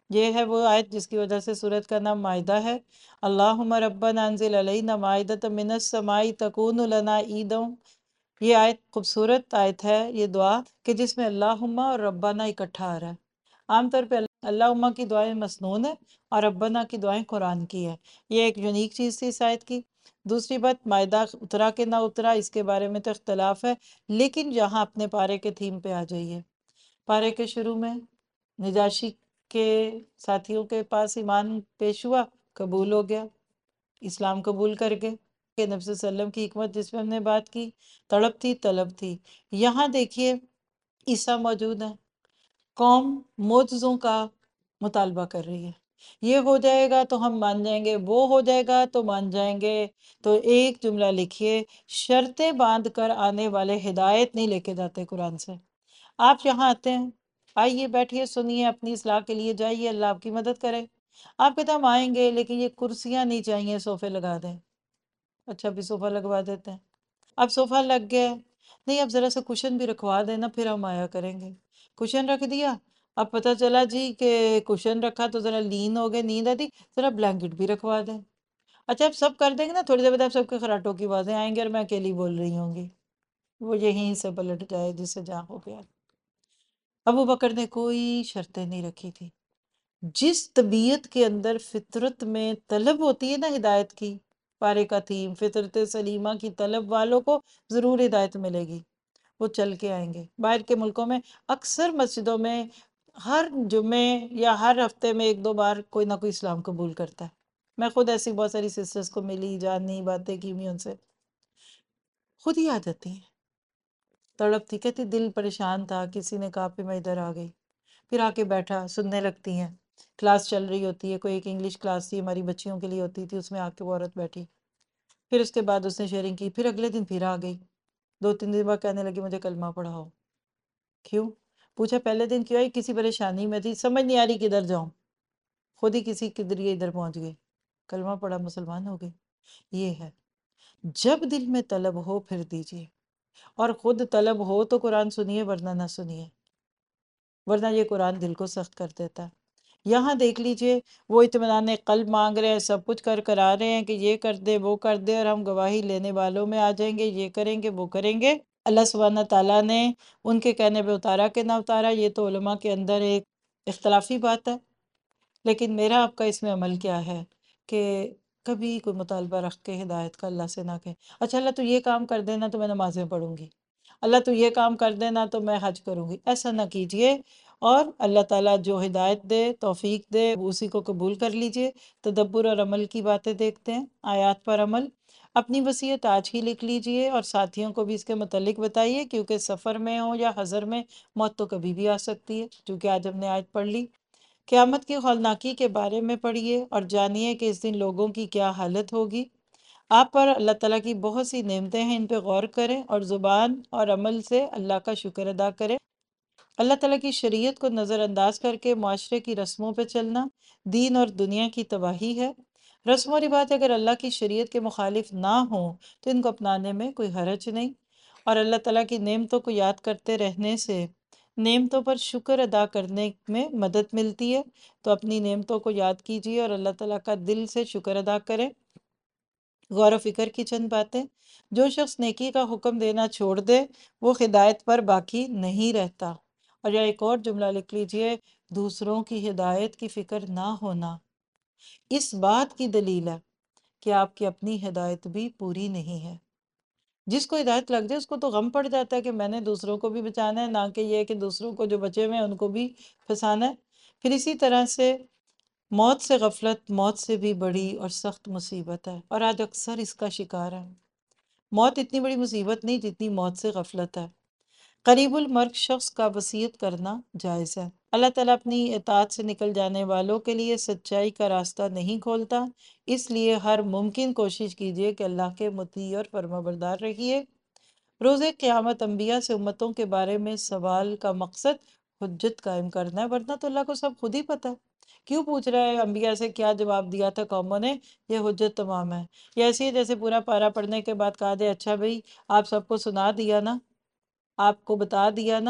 یہ ہے وہ آیت جس کی وجہ سے سورت کا نام مائدہ ہے۔ اللہم ربنا انزل علینا مائدۃ من السماء تکون لنا عیدا۔ یہ آیت خوبصورت آیت ہے، یہ دعا کہ جس میں اللہم اور ربنا اکٹھا آ رہا ہے۔ عام طور پہ اللہم کی دعائیں مسنون ہے اور ربنا کی دعائیں قرآن کی ہے۔ یہ ایک یونیک چیز تھی اس آیت کی۔ دوسری بات، مائدہ اترا کہ نہ اترا اس کے بارے میں تو اختلاف ہے، لیکن یہاں اپنے پارے کے تھیم پہ آ جائیے۔ پارے کے شروع میں نجاشی کے ساتھیوں کے پاس ایمان پیش ہوا، قبول ہو گیا، اسلام قبول کر کے کہ نبی صلی اللہ علیہ وسلم کی حکمت جس میں ہم نے بات کی، تڑپ تھی طلب تھی۔ یہاں دیکھیے عیسیٰ موجود ہے، قوم معجزوں کا مطالبہ کر رہی ہے، یہ ہو جائے گا تو ہم مان جائیں گے، وہ ہو جائے گا تو مان جائیں گے۔ تو ایک جملہ لکھیے، شرطیں باندھ کر آنے والے ہدایت نہیں لے کے جاتے قرآن سے۔ آپ یہاں آتے ہیں، آئیے بیٹھیے سنیے، اپنی اصلاح کے لیے جائیے، اللہ آپ کی مدد کرے۔ آپ کہتے ہیں ہم آئیں گے لیکن یہ کرسیاں نہیں چاہیے، صوفے لگا دیں۔ اچھا بھی صوفہ لگوا دیتے ہیں۔ اب صوفہ لگ گیا، نہیں اب ذرا سا کشن بھی رکھوا دینا پھر ہم آیا کریں گے۔ کشن رکھ دیا، اب پتہ چلا جی کہ کشن رکھا تو ذرا لین ہو گئے، نیند آتی، ذرا بلینکٹ بھی رکھوا دیں۔ اچھا اب سب کر دیں گے نا، تھوڑی دیر بعد آپ سب کے خراٹوں کی آوازیں آئیں گے اور میں اکیلی بول رہی ہوں گی، وہ یہیں سے پلٹ جائے جس سے جہاں ہو گیا۔ ابو بکر نے کوئی شرطیں نہیں رکھی تھی۔ جس طبیعت کے اندر فطرت میں طلب ہوتی ہے نا ہدایت کی، پارے کا تھیم فطرت سلیمہ کی طلب والوں کو ضرور ہدایت ملے گی، وہ چل کے آئیں گے۔ باہر کے ملکوں میں اکثر مسجدوں میں ہر جمعے یا ہر ہفتے میں ایک دو بار کوئی نہ کوئی اسلام قبول کرتا ہے۔ میں خود ایسی بہت ساری سسٹرز کو ملی، جانی، باتیں کی ہوئی ان سے، خود ہی آ جاتی ہیں۔ تڑپ تھی، کہتی دل پریشان تھا، کسی نے کہا پھر میں ادھر آ گئی، پھر آ کے بیٹھا، سننے لگتی ہیں۔ کلاس چل رہی ہوتی ہے، کوئی ایک انگلش کلاس تھی ہماری بچیوں کے لیے ہوتی تھی، اس میں آ کے وہ عورت بیٹھی، پھر اس کے بعد اس نے شیئرنگ کی، پھر اگلے دن پھر آ گئی، 2 3 دن بعد کہنے لگی مجھے کلمہ پڑھاؤ۔ کیوں؟ پوچھا پہلے دن کیوں آئی؟ کسی پریشانی میں تھی، سمجھ نہیں آ رہی کدھر جاؤں، خود ہی کسی کے ذریعے ادھر پہنچ گئی، کلمہ پڑھا، مسلمان ہو گئی۔ یہ ہے، جب دل میں طلب ہو پھر دیجیے، اور خود طلب ہو تو قرآن سنیے ورنہ نہ سنیے، ورنہ یہ قرآن دل کو سخت کر دیتا ہے۔ یہاں دیکھ لیجئے، وہ اطمینان قلب مانگ رہے ہیں، سب کچھ کر آ رہے ہیں کہ یہ کر دے وہ کر دے، اور ہم گواہی لینے والوں میں آ جائیں گے، یہ کریں گے وہ کریں گے۔ اللہ سبحانہ تعالیٰ نے ان کے کہنے پہ اتارا کہ نہ اتارا، یہ تو علماء کے اندر ایک اختلافی بات ہے، لیکن میرا آپ کا اس میں عمل کیا ہے کہ کبھی کوئی مطالبہ رکھ کے ہدایت کا اللہ سے نہ کہیں اچھا اللہ تو یہ کام کر دینا تو میں نمازیں پڑھوں گی، اللہ تو یہ کام کر دینا تو میں حج کروں گی، ایسا نہ کیجئے۔ اور اللہ تعالیٰ جو ہدایت دے، توفیق دے، اسی کو قبول کر لیجئے۔ تدبر اور عمل کی باتیں دیکھتے ہیں، آیات پر عمل۔ اپنی وصیت آج ہی لکھ لیجئے اور ساتھیوں کو بھی اس کے متعلق بتائیے، کیونکہ سفر میں ہو یا حضر میں موت تو کبھی بھی آ سکتی ہے، چونکہ آج ہم نے آیت پڑھ لی۔ قیامت کی ہولناکی کے بارے میں پڑھیے اور جانیے کہ اس دن لوگوں کی کیا حالت ہوگی۔ آپ پر اللہ تعالیٰ کی بہت سی نعمتیں ہیں، ان پہ غور کریں اور زبان اور عمل سے اللہ کا شکر ادا کریں۔ اللہ تعالیٰ کی شریعت کو نظر انداز کر کے معاشرے کی رسموں پہ چلنا دین اور دنیا کی تباہی ہے۔ رسم و رواج اگر اللہ کی شریعت کے مخالف نہ ہوں تو ان کو اپنانے میں کوئی حرج نہیں، اور اللہ تعالیٰ کی نعمتوں کو یاد کرتے رہنے سے نعمتوں پر شکر ادا کرنے میں مدد ملتی ہے۔ تو اپنی نعمتوں کو یاد کیجیے اور اللہ تعالیٰ کا دل سے شکر ادا کریں۔ غور و فکر کی چند باتیں، جو شخص نیکی کا حکم دینا چھوڑ دے وہ ہدایت پر باقی نہیں رہتا۔ اور یا ایک اور جملہ لکھ لیجئے، دوسروں کی ہدایت کی فکر نہ ہونا اس بات کی دلیل ہے کہ آپ کی اپنی ہدایت بھی پوری نہیں ہے۔ جس کو ہدایت لگ جائے اس کو تو غم پڑ جاتا ہے کہ میں نے دوسروں کو بھی بچانا ہے، نہ کہ یہ کہ دوسروں کو جو بچے ہوئے ہیں ان کو بھی پھنسانا ہے۔ پھر اسی طرح سے موت سے غفلت موت سے بھی بڑی اور سخت مصیبت ہے، اور آج اکثر اس کا شکار ہے۔ موت اتنی بڑی مصیبت نہیں جتنی موت سے غفلت ہے۔ قریب المرگ شخص کا وصیت کرنا جائز ہے۔ اللہ تعالیٰ اپنی اطاعت سے نکل جانے والوں کے لیے سچائی کا راستہ نہیں کھولتا، اس لیے ہر ممکن کوشش کیجیے کہ اللہ کے مطیع اور فرمانبردار رہیے۔ روز قیامت انبیاء سے امتوں کے بارے میں سوال کا مقصد حجت قائم کرنا ہے، ورنہ تو اللہ کو سب خود ہی پتہ ہے۔ کیوں پوچھ رہا ہے انبیاء سے کیا جواب دیا تھا قوموں نے؟ یہ حجت تمام ہے۔ یہ ایسے ہی جیسے پورا پارا پڑھنے کے بعد کہا دے اچھا بھئی آپ سب کو سنا دیا نا، آپ کو بتا دیا نا،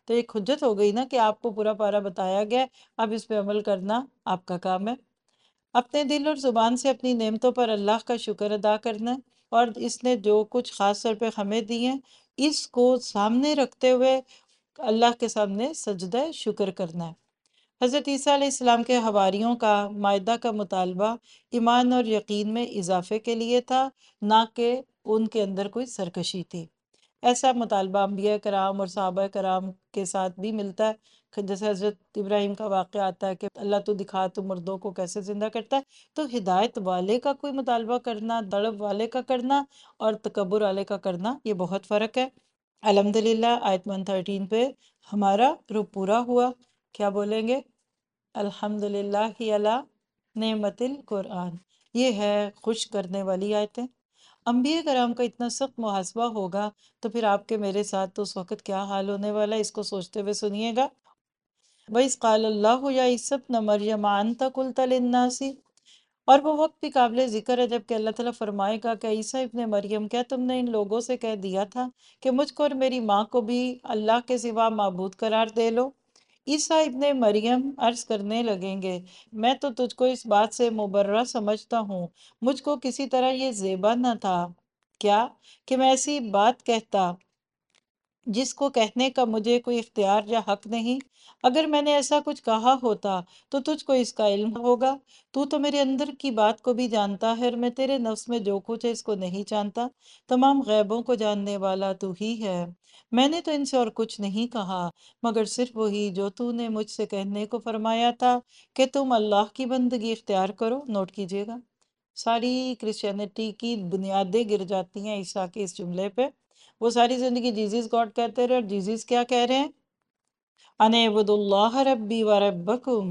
تو ایک حجت ہو گئی نا کہ آپ کو پورا پارا بتایا گیا ہے، اب اس پہ عمل کرنا آپ کا کام ہے۔ اپنے دل اور زبان سے اپنی نعمتوں پر اللہ کا شکر ادا کرنا ہے، اور اس نے جو کچھ خاص طور پہ ہمیں دی ہیں اس کو سامنے رکھتے ہوئے اللہ کے سامنے سجدہ شکر کرنا ہے۔ حضرت عیسیٰ علیہ السلام کے حواریوں کا مائدہ کا مطالبہ ایمان اور یقین میں اضافے کے لیے تھا، نہ کہ ان کے اندر کوئی سرکشی تھی۔ ایسا مطالبہ انبیاء کرام اور صحابہ کرام کے ساتھ بھی ملتا ہے، جیسے حضرت ابراہیم کا واقعہ آتا ہے کہ اللہ تو دکھا تو مردوں کو کیسے زندہ کرتا ہے۔ تو ہدایت والے کا کوئی مطالبہ کرنا، طلب والے کا کرنا اور تکبر والے کا کرنا، یہ بہت فرق ہے۔ الحمدللہ آیت 113 پہ ہمارا رخ پورا ہوا۔ کیا بولیں گے؟ الحمدللہ علی نعمت القرآن۔ یہ ہے خوش کرنے والی آیتیں۔ انبیاء کرام کا اتنا سخت محاسبہ ہوگا تو پھر آپ کے میرے ساتھ تو اس وقت کیا حال ہونے والا ہے، اس کو سوچتے ہوئے سنیے گا۔ وَإِذْ قَالَ اللَّهُ يَا عِيسَى ابْنَ مَرْيَمَ أَنْتَ قُلْتَ لِلنَّاسِ، اور وہ وقت بھی قابل ذکر ہے جب کہ اللہ تعالیٰ فرمائے گا کہ عیسیٰ ابن مریم، کیا تم نے ان لوگوں سے کہہ دیا تھا کہ مجھ کو اور میری ماں کو بھی اللہ کے سوا معبود قرار دے لو؟ عیسیٰ ابن مریم عرض کرنے لگیں گے، میں تو تجھ کو اس بات سے مبرہ سمجھتا ہوں، مجھ کو کسی طرح یہ زیبا نہ تھا کیا کہ میں ایسی بات کہتا جس کو کہنے کا مجھے کوئی اختیار یا حق نہیں۔ اگر میں نے ایسا کچھ کہا ہوتا تو تجھ کو اس کا علم ہوگا، تو میرے اندر کی بات کو بھی جانتا ہے، اور میں تیرے نفس میں جو کچھ ہے اس کو نہیں جانتا۔ تمام غیبوں کو جاننے والا تو ہی ہے۔ میں نے تو ان سے اور کچھ نہیں کہا مگر صرف وہی جو تو نے مجھ سے کہنے کو فرمایا تھا کہ تم اللہ کی بندگی اختیار کرو۔ نوٹ کیجئے گا، ساری کرسچینٹی کی بنیادیں گر جاتی ہیں عیسیٰ کے اس جملے پہ۔ وہ ساری زندگی جیزس گاڈ کہتے رہے، اور جیزس کیا کہہ رہے ہیں؟ ان اعبدوا اللہ ربی و ربکم،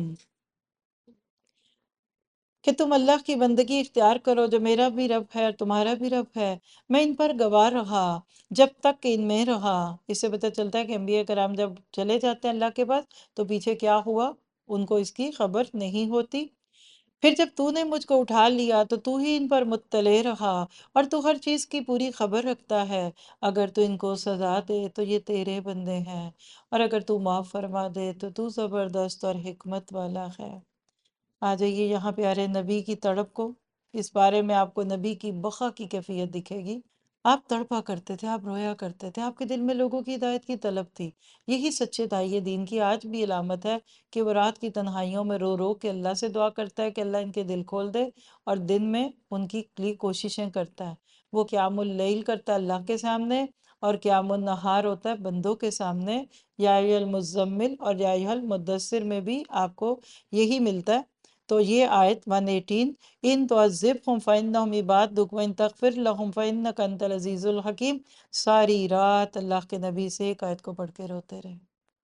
کہ تم اللہ کی بندگی اختیار کرو جو میرا بھی رب ہے اور تمہارا بھی رب ہے۔ میں ان پر گواہ رہا جب تک کہ ان میں رہا۔ اس سے پتہ چلتا ہے کہ انبیاء کرام جب چلے جاتے ہیں اللہ کے پاس تو پیچھے کیا ہوا ان کو اس کی خبر نہیں ہوتی۔ پھر جب تو نے مجھ کو اٹھا لیا تو ہی ان پر مطلع رہا، اور تو ہر چیز کی پوری خبر رکھتا ہے۔ اگر تو ان کو سزا دے تو یہ تیرے بندے ہیں، اور اگر تو معاف فرما دے تو زبردست اور حکمت والا ہے۔ آ جائیے یہاں پیارے نبی کی تڑپ کو، اس بارے میں آپ کو نبی کی بقا کی کیفیت دکھے گی۔ آپ تڑپا کرتے تھے، آپ رویا کرتے تھے، آپ کے دل میں لوگوں کی ہدایت کی طلب تھی۔ یہی سچے داعیے دین کی آج بھی علامت ہے کہ وہ رات کی تنہائیوں میں رو رو کے اللہ سے دعا کرتا ہے کہ اللہ ان کے دل کھول دے، اور دن میں ان کی لیے کوششیں کرتا ہے۔ وہ قیام اللیل کرتا ہے اللہ کے سامنے، اور قیام النہار ہوتا ہے بندوں کے سامنے۔ یا ایھا المزمل اور یا ایھا المدثر میں بھی آپ کو یہی ملتا ہے۔ تو یہ آیت 118، ان تعذبہم فانہم عبادک وان تغفر لہم فانک انت العزیز الحکیم، ساری رات اللہ کے نبی سے ایک آیت کو پڑھ کے روتے رہے۔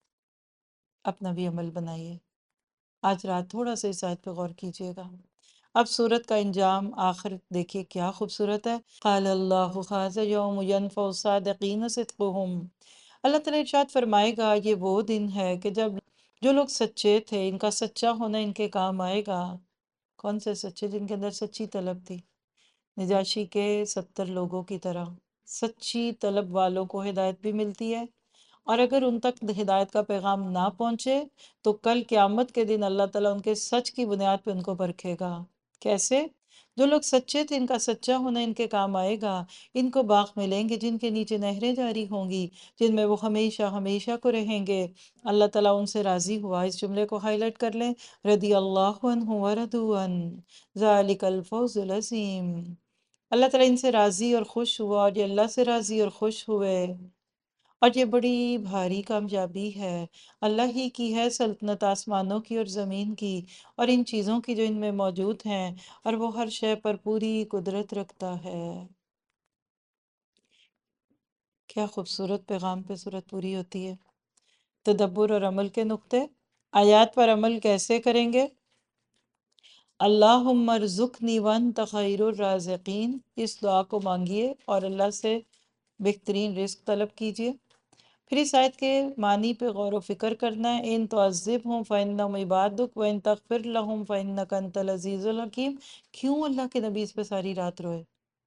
اپنا بھی عمل بنائیے۔ آج رات تھوڑا سا اس آیت پہ غور کیجئے گا۔ اب سورت کا انجام آخر دیکھیے کیا خوبصورت ہے۔ قال اللہ ھذا یوم ینفع الصادقین صدقہم، اللہ تعالیٰ ارشاد فرمائے گا یہ وہ دن ہے کہ جب جو لوگ سچے تھے ان کا سچا ہونا ان کے کام آئے گا۔ کون سے سچے؟ جن کے اندر سچی طلب تھی، نجاشی کے 70 لوگوں کی طرح۔ سچی طلب والوں کو ہدایت بھی ملتی ہے، اور اگر ان تک ہدایت کا پیغام نہ پہنچے تو کل قیامت کے دن اللہ تعالیٰ ان کے سچ کی بنیاد پہ ان کو پرکھے گا۔ کیسے؟ جو لوگ سچے تھے ان کا سچا ہونا ان کے کام آئے گا۔ ان کو باغ ملیں گے جن کے نیچے نہریں جاری ہوں گی، جن میں وہ ہمیشہ ہمیشہ کو رہیں گے۔ اللہ تعالیٰ ان سے راضی ہوا۔ اس جملے کو ہائی لائٹ کر لیں، رضی اللہ عنہ ورضوا عنہ ذالک الفوز العظیم۔ اللہ تعالیٰ ان سے راضی اور خوش ہوا، اور یہ اللہ سے راضی اور خوش ہوئے، اور یہ بڑی بھاری کامیابی ہے۔ اللہ ہی کی ہے سلطنت آسمانوں کی اور زمین کی، اور ان چیزوں کی جو ان میں موجود ہیں، اور وہ ہر شے پر پوری قدرت رکھتا ہے۔ کیا خوبصورت پیغام پہ صورت پوری ہوتی ہے۔ تدبر اور عمل کے نقطے، آیات پر عمل کیسے کریں گے؟ اللہم ارزقنی وانت خیر الرازقین، اس دعا کو مانگیے اور اللہ سے بہترین رزق طلب کیجیے۔ پھر اس آیت کے معنی پہ غور و فکر کرنا ہے۔ ان تعذبہم فانہم عبادک وان تغفر لہم فانک انت العزیز الحکیم۔ کیوں اللہ کے نبی اس پہ ساری رات روئے؟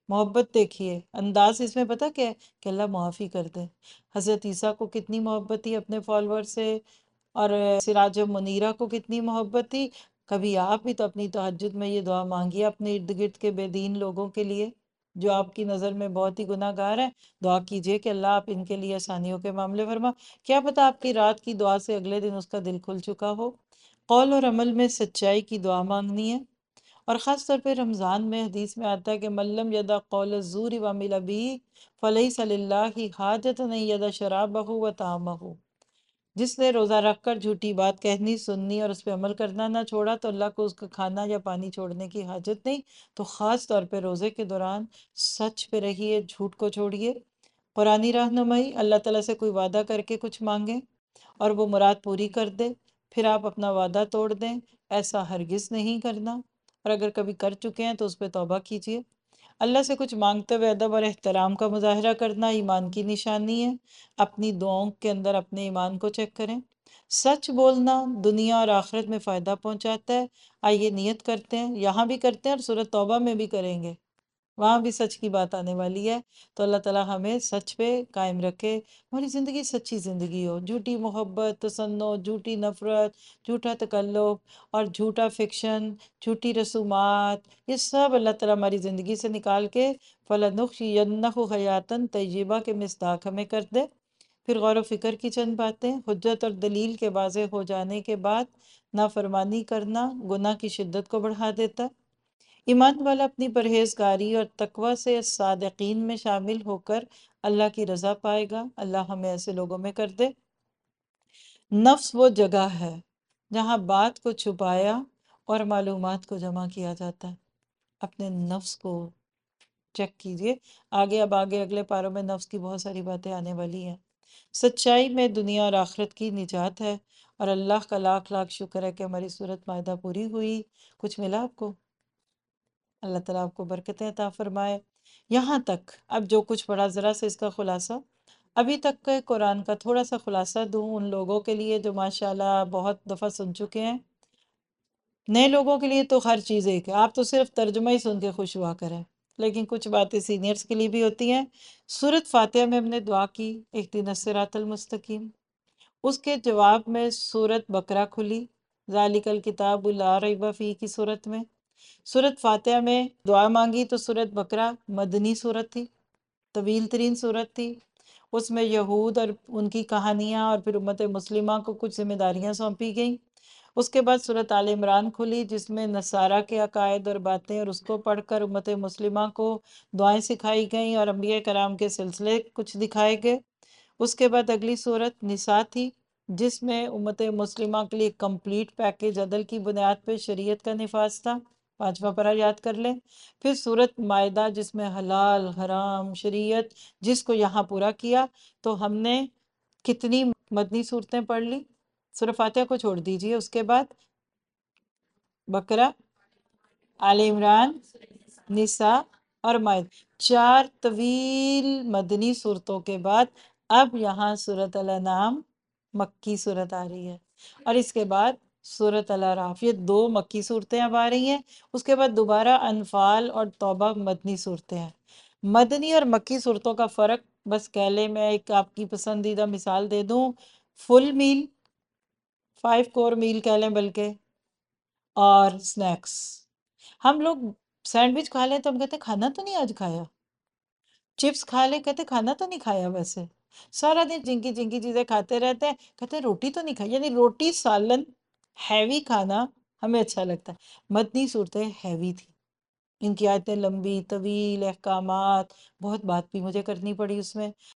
محبت دیکھیے انداز اس میں پتہ کیا ہے کہ اللہ معافی کر دے۔ حضرت عیسیٰ کو کتنی محبت تھی اپنے فالوور سے، اور سراج منیرہ کو کتنی محبت تھی۔ کبھی آپ بھی تو اپنی تہجد میں یہ دعا مانگیے اپنے ارد گرد کے بے دین لوگوں کے لیے جو آپ کی نظر میں بہت ہی گناہ گار ہیں۔ دعا کیجئے کہ اللہ آپ ان کے لیے آسانیوں کے معاملے فرما۔ کیا پتہ آپ کی رات کی دعا سے اگلے دن اس کا دل کھل چکا ہو۔ قول اور عمل میں سچائی کی دعا مانگنی ہے، اور خاص طور پہ رمضان میں حدیث میں آتا ہے کہ من لم یدع قول الزور وعمل بہ فلیس للہ حاجۃ ان یدع شرابہ وطعامہ۔ جس نے روزہ رکھ کر جھوٹی بات کہنی سننی اور اس پہ عمل کرنا نہ چھوڑا تو اللہ کو اس کا کھانا یا پانی چھوڑنے کی حاجت نہیں۔ تو خاص طور پہ روزے کے دوران سچ پہ رہیے، جھوٹ کو چھوڑیے۔ قرآنی رہنمائی، اللہ تعالیٰ سے کوئی وعدہ کر کے کچھ مانگیں اور وہ مراد پوری کر دے، پھر آپ اپنا وعدہ توڑ دیں، ایسا ہرگز نہیں کرنا، اور اگر کبھی کر چکے ہیں تو اس پہ توبہ کیجیے۔ اللہ سے کچھ مانگتے ہوئے ادب اور احترام کا مظاہرہ کرنا ایمان کی نشانی ہے۔ اپنی دعاؤں کے اندر اپنے ایمان کو چیک کریں۔ سچ بولنا دنیا اور آخرت میں فائدہ پہنچاتا ہے۔ آئیے نیت کرتے ہیں، یہاں بھی کرتے ہیں اور سورۃ توبہ میں بھی کریں گے، وہاں بھی سچ کی بات آنے والی ہے۔ تو اللہ تعالیٰ ہمیں سچ پہ قائم رکھے، ہماری زندگی سچی زندگی ہو، جھوٹی محبت، تصنع، جھوٹی نفرت، جھوٹا تکلف اور جھوٹا فکشن، جھوٹی رسومات، یہ سب اللہ تعالیٰ ہماری زندگی سے نکال کے فَلَنُحْيِيَنَّهُ حَيَاةً طَيِّبَةً کے مصداق ہمیں کر دے۔ پھر غور و فکر کی چند باتیں، حجت اور دلیل کے واضح ہو جانے کے بعد نافرمانی کرنا گناہ کی شدت کو بڑھا دیتا ہے۔ ایمان والا اپنی پرہیزگاری اور تقوی سے صادقین میں شامل ہو کر اللہ کی رضا پائے گا۔ اللہ ہمیں ایسے لوگوں میں کر دے۔ نفس وہ جگہ ہے جہاں بات کو چھپایا اور معلومات کو جمع کیا جاتا ہے۔ اپنے نفس کو چیک کیجئے۔ آگے اگلے پاروں میں نفس کی بہت ساری باتیں آنے والی ہیں۔ سچائی میں دنیا اور آخرت کی نجات ہے، اور اللہ کا لاکھ لاکھ شکر ہے کہ ہماری سورۃ مائدہ پوری ہوئی۔ کچھ ملا آپ کو؟ اللہ تعالیٰ آپ کو برکتیں عطا فرمائے۔ یہاں تک اب جو کچھ پڑھا ذرا سے اس کا خلاصہ، ابھی تک کے قرآن کا تھوڑا سا خلاصہ دوں ان لوگوں کے لیے جو ماشاءاللہ بہت دفعہ سن چکے ہیں۔ نئے لوگوں کے لیے تو ہر چیز ایک ہے، آپ تو صرف ترجمہ ہی سن کے خوش ہوا کریں، لیکن کچھ باتیں سینئرز کے لیے بھی ہوتی ہیں۔ سورۃ فاتحہ میں ہم نے دعا کی اہدنا الصراط المستقیم، اس کے جواب میں سورۃ بقرہ کھلی، ذالک الکتاب لا ریب فیہ کی صورت میں۔ سورۃ فاتحہ میں دعا مانگی تو سورۃ بقرہ مدنی صورت تھی، طویل ترین صورت تھی۔ اس میں یہود اور ان کی کہانیاں اور پھر امت مسلمہ کو کچھ ذمہ داریاں سونپی گئیں۔ اس کے بعد سورۃ آل عمران کھلی جس میں نصارہ کے عقائد اور باتیں، اور اس کو پڑھ کر امت مسلمہ کو دعائیں سکھائی گئیں اور انبیاء کرام کے سلسلے کچھ دکھائے گئے۔ اس کے بعد اگلی صورت نساء تھی جس میں امت مسلمہ کے لیے کمپلیٹ پیکج عدل کی بنیاد پہ شریعت کا نفاذ تھا، پانچواں پارہ یاد کر لیں۔ پھر سورۃ مائدہ جس میں حلال حرام شریعت، جس کو یہاں پورا کیا۔ تو ہم نے کتنی مدنی صورتیں پڑھ لی؟ سورہ فاتحہ کو چھوڑ دیجئے، اس کے بعد بقرہ، آل عمران، نساء اور مائدہ، چار طویل مدنی صورتوں کے بعد اب یہاں سورۃ الانعام مکی صورت آ رہی ہے، اور اس کے بعد سورۃ الاعراف، یہ دو مکی صورتیں اب آ رہی ہیں۔ اس کے بعد دوبارہ انفال اور توبہ مدنی صورتیں ہیں۔ مدنی اور مکی صورتوں کا فرق بس کہہ لیں، میں ایک آپ کی پسندیدہ مثال دے دوں، فل میل، 5 کور میل کہہ لیں بلکہ، اور سنیکس۔ ہم لوگ سینڈوچ کھا لیں تو ہم کہتے ہیں کھانا تو نہیں آج کھایا، چپس کھا لیں کہتے ہیں کھانا تو نہیں کھایا، ویسے سارا دن جنکی جنکی چیزیں کھاتے رہتے ہیں، کہتے ہیں روٹی تو نہیں کھائی، یعنی روٹی سالن ہیوی کھانا ہمیں اچھا لگتا ہے۔ مدنی صورتیں ہیوی تھی، ان کی آیتیں لمبی طویل، احکامات، بہت بات بھی مجھے کرنی پڑی اس میں۔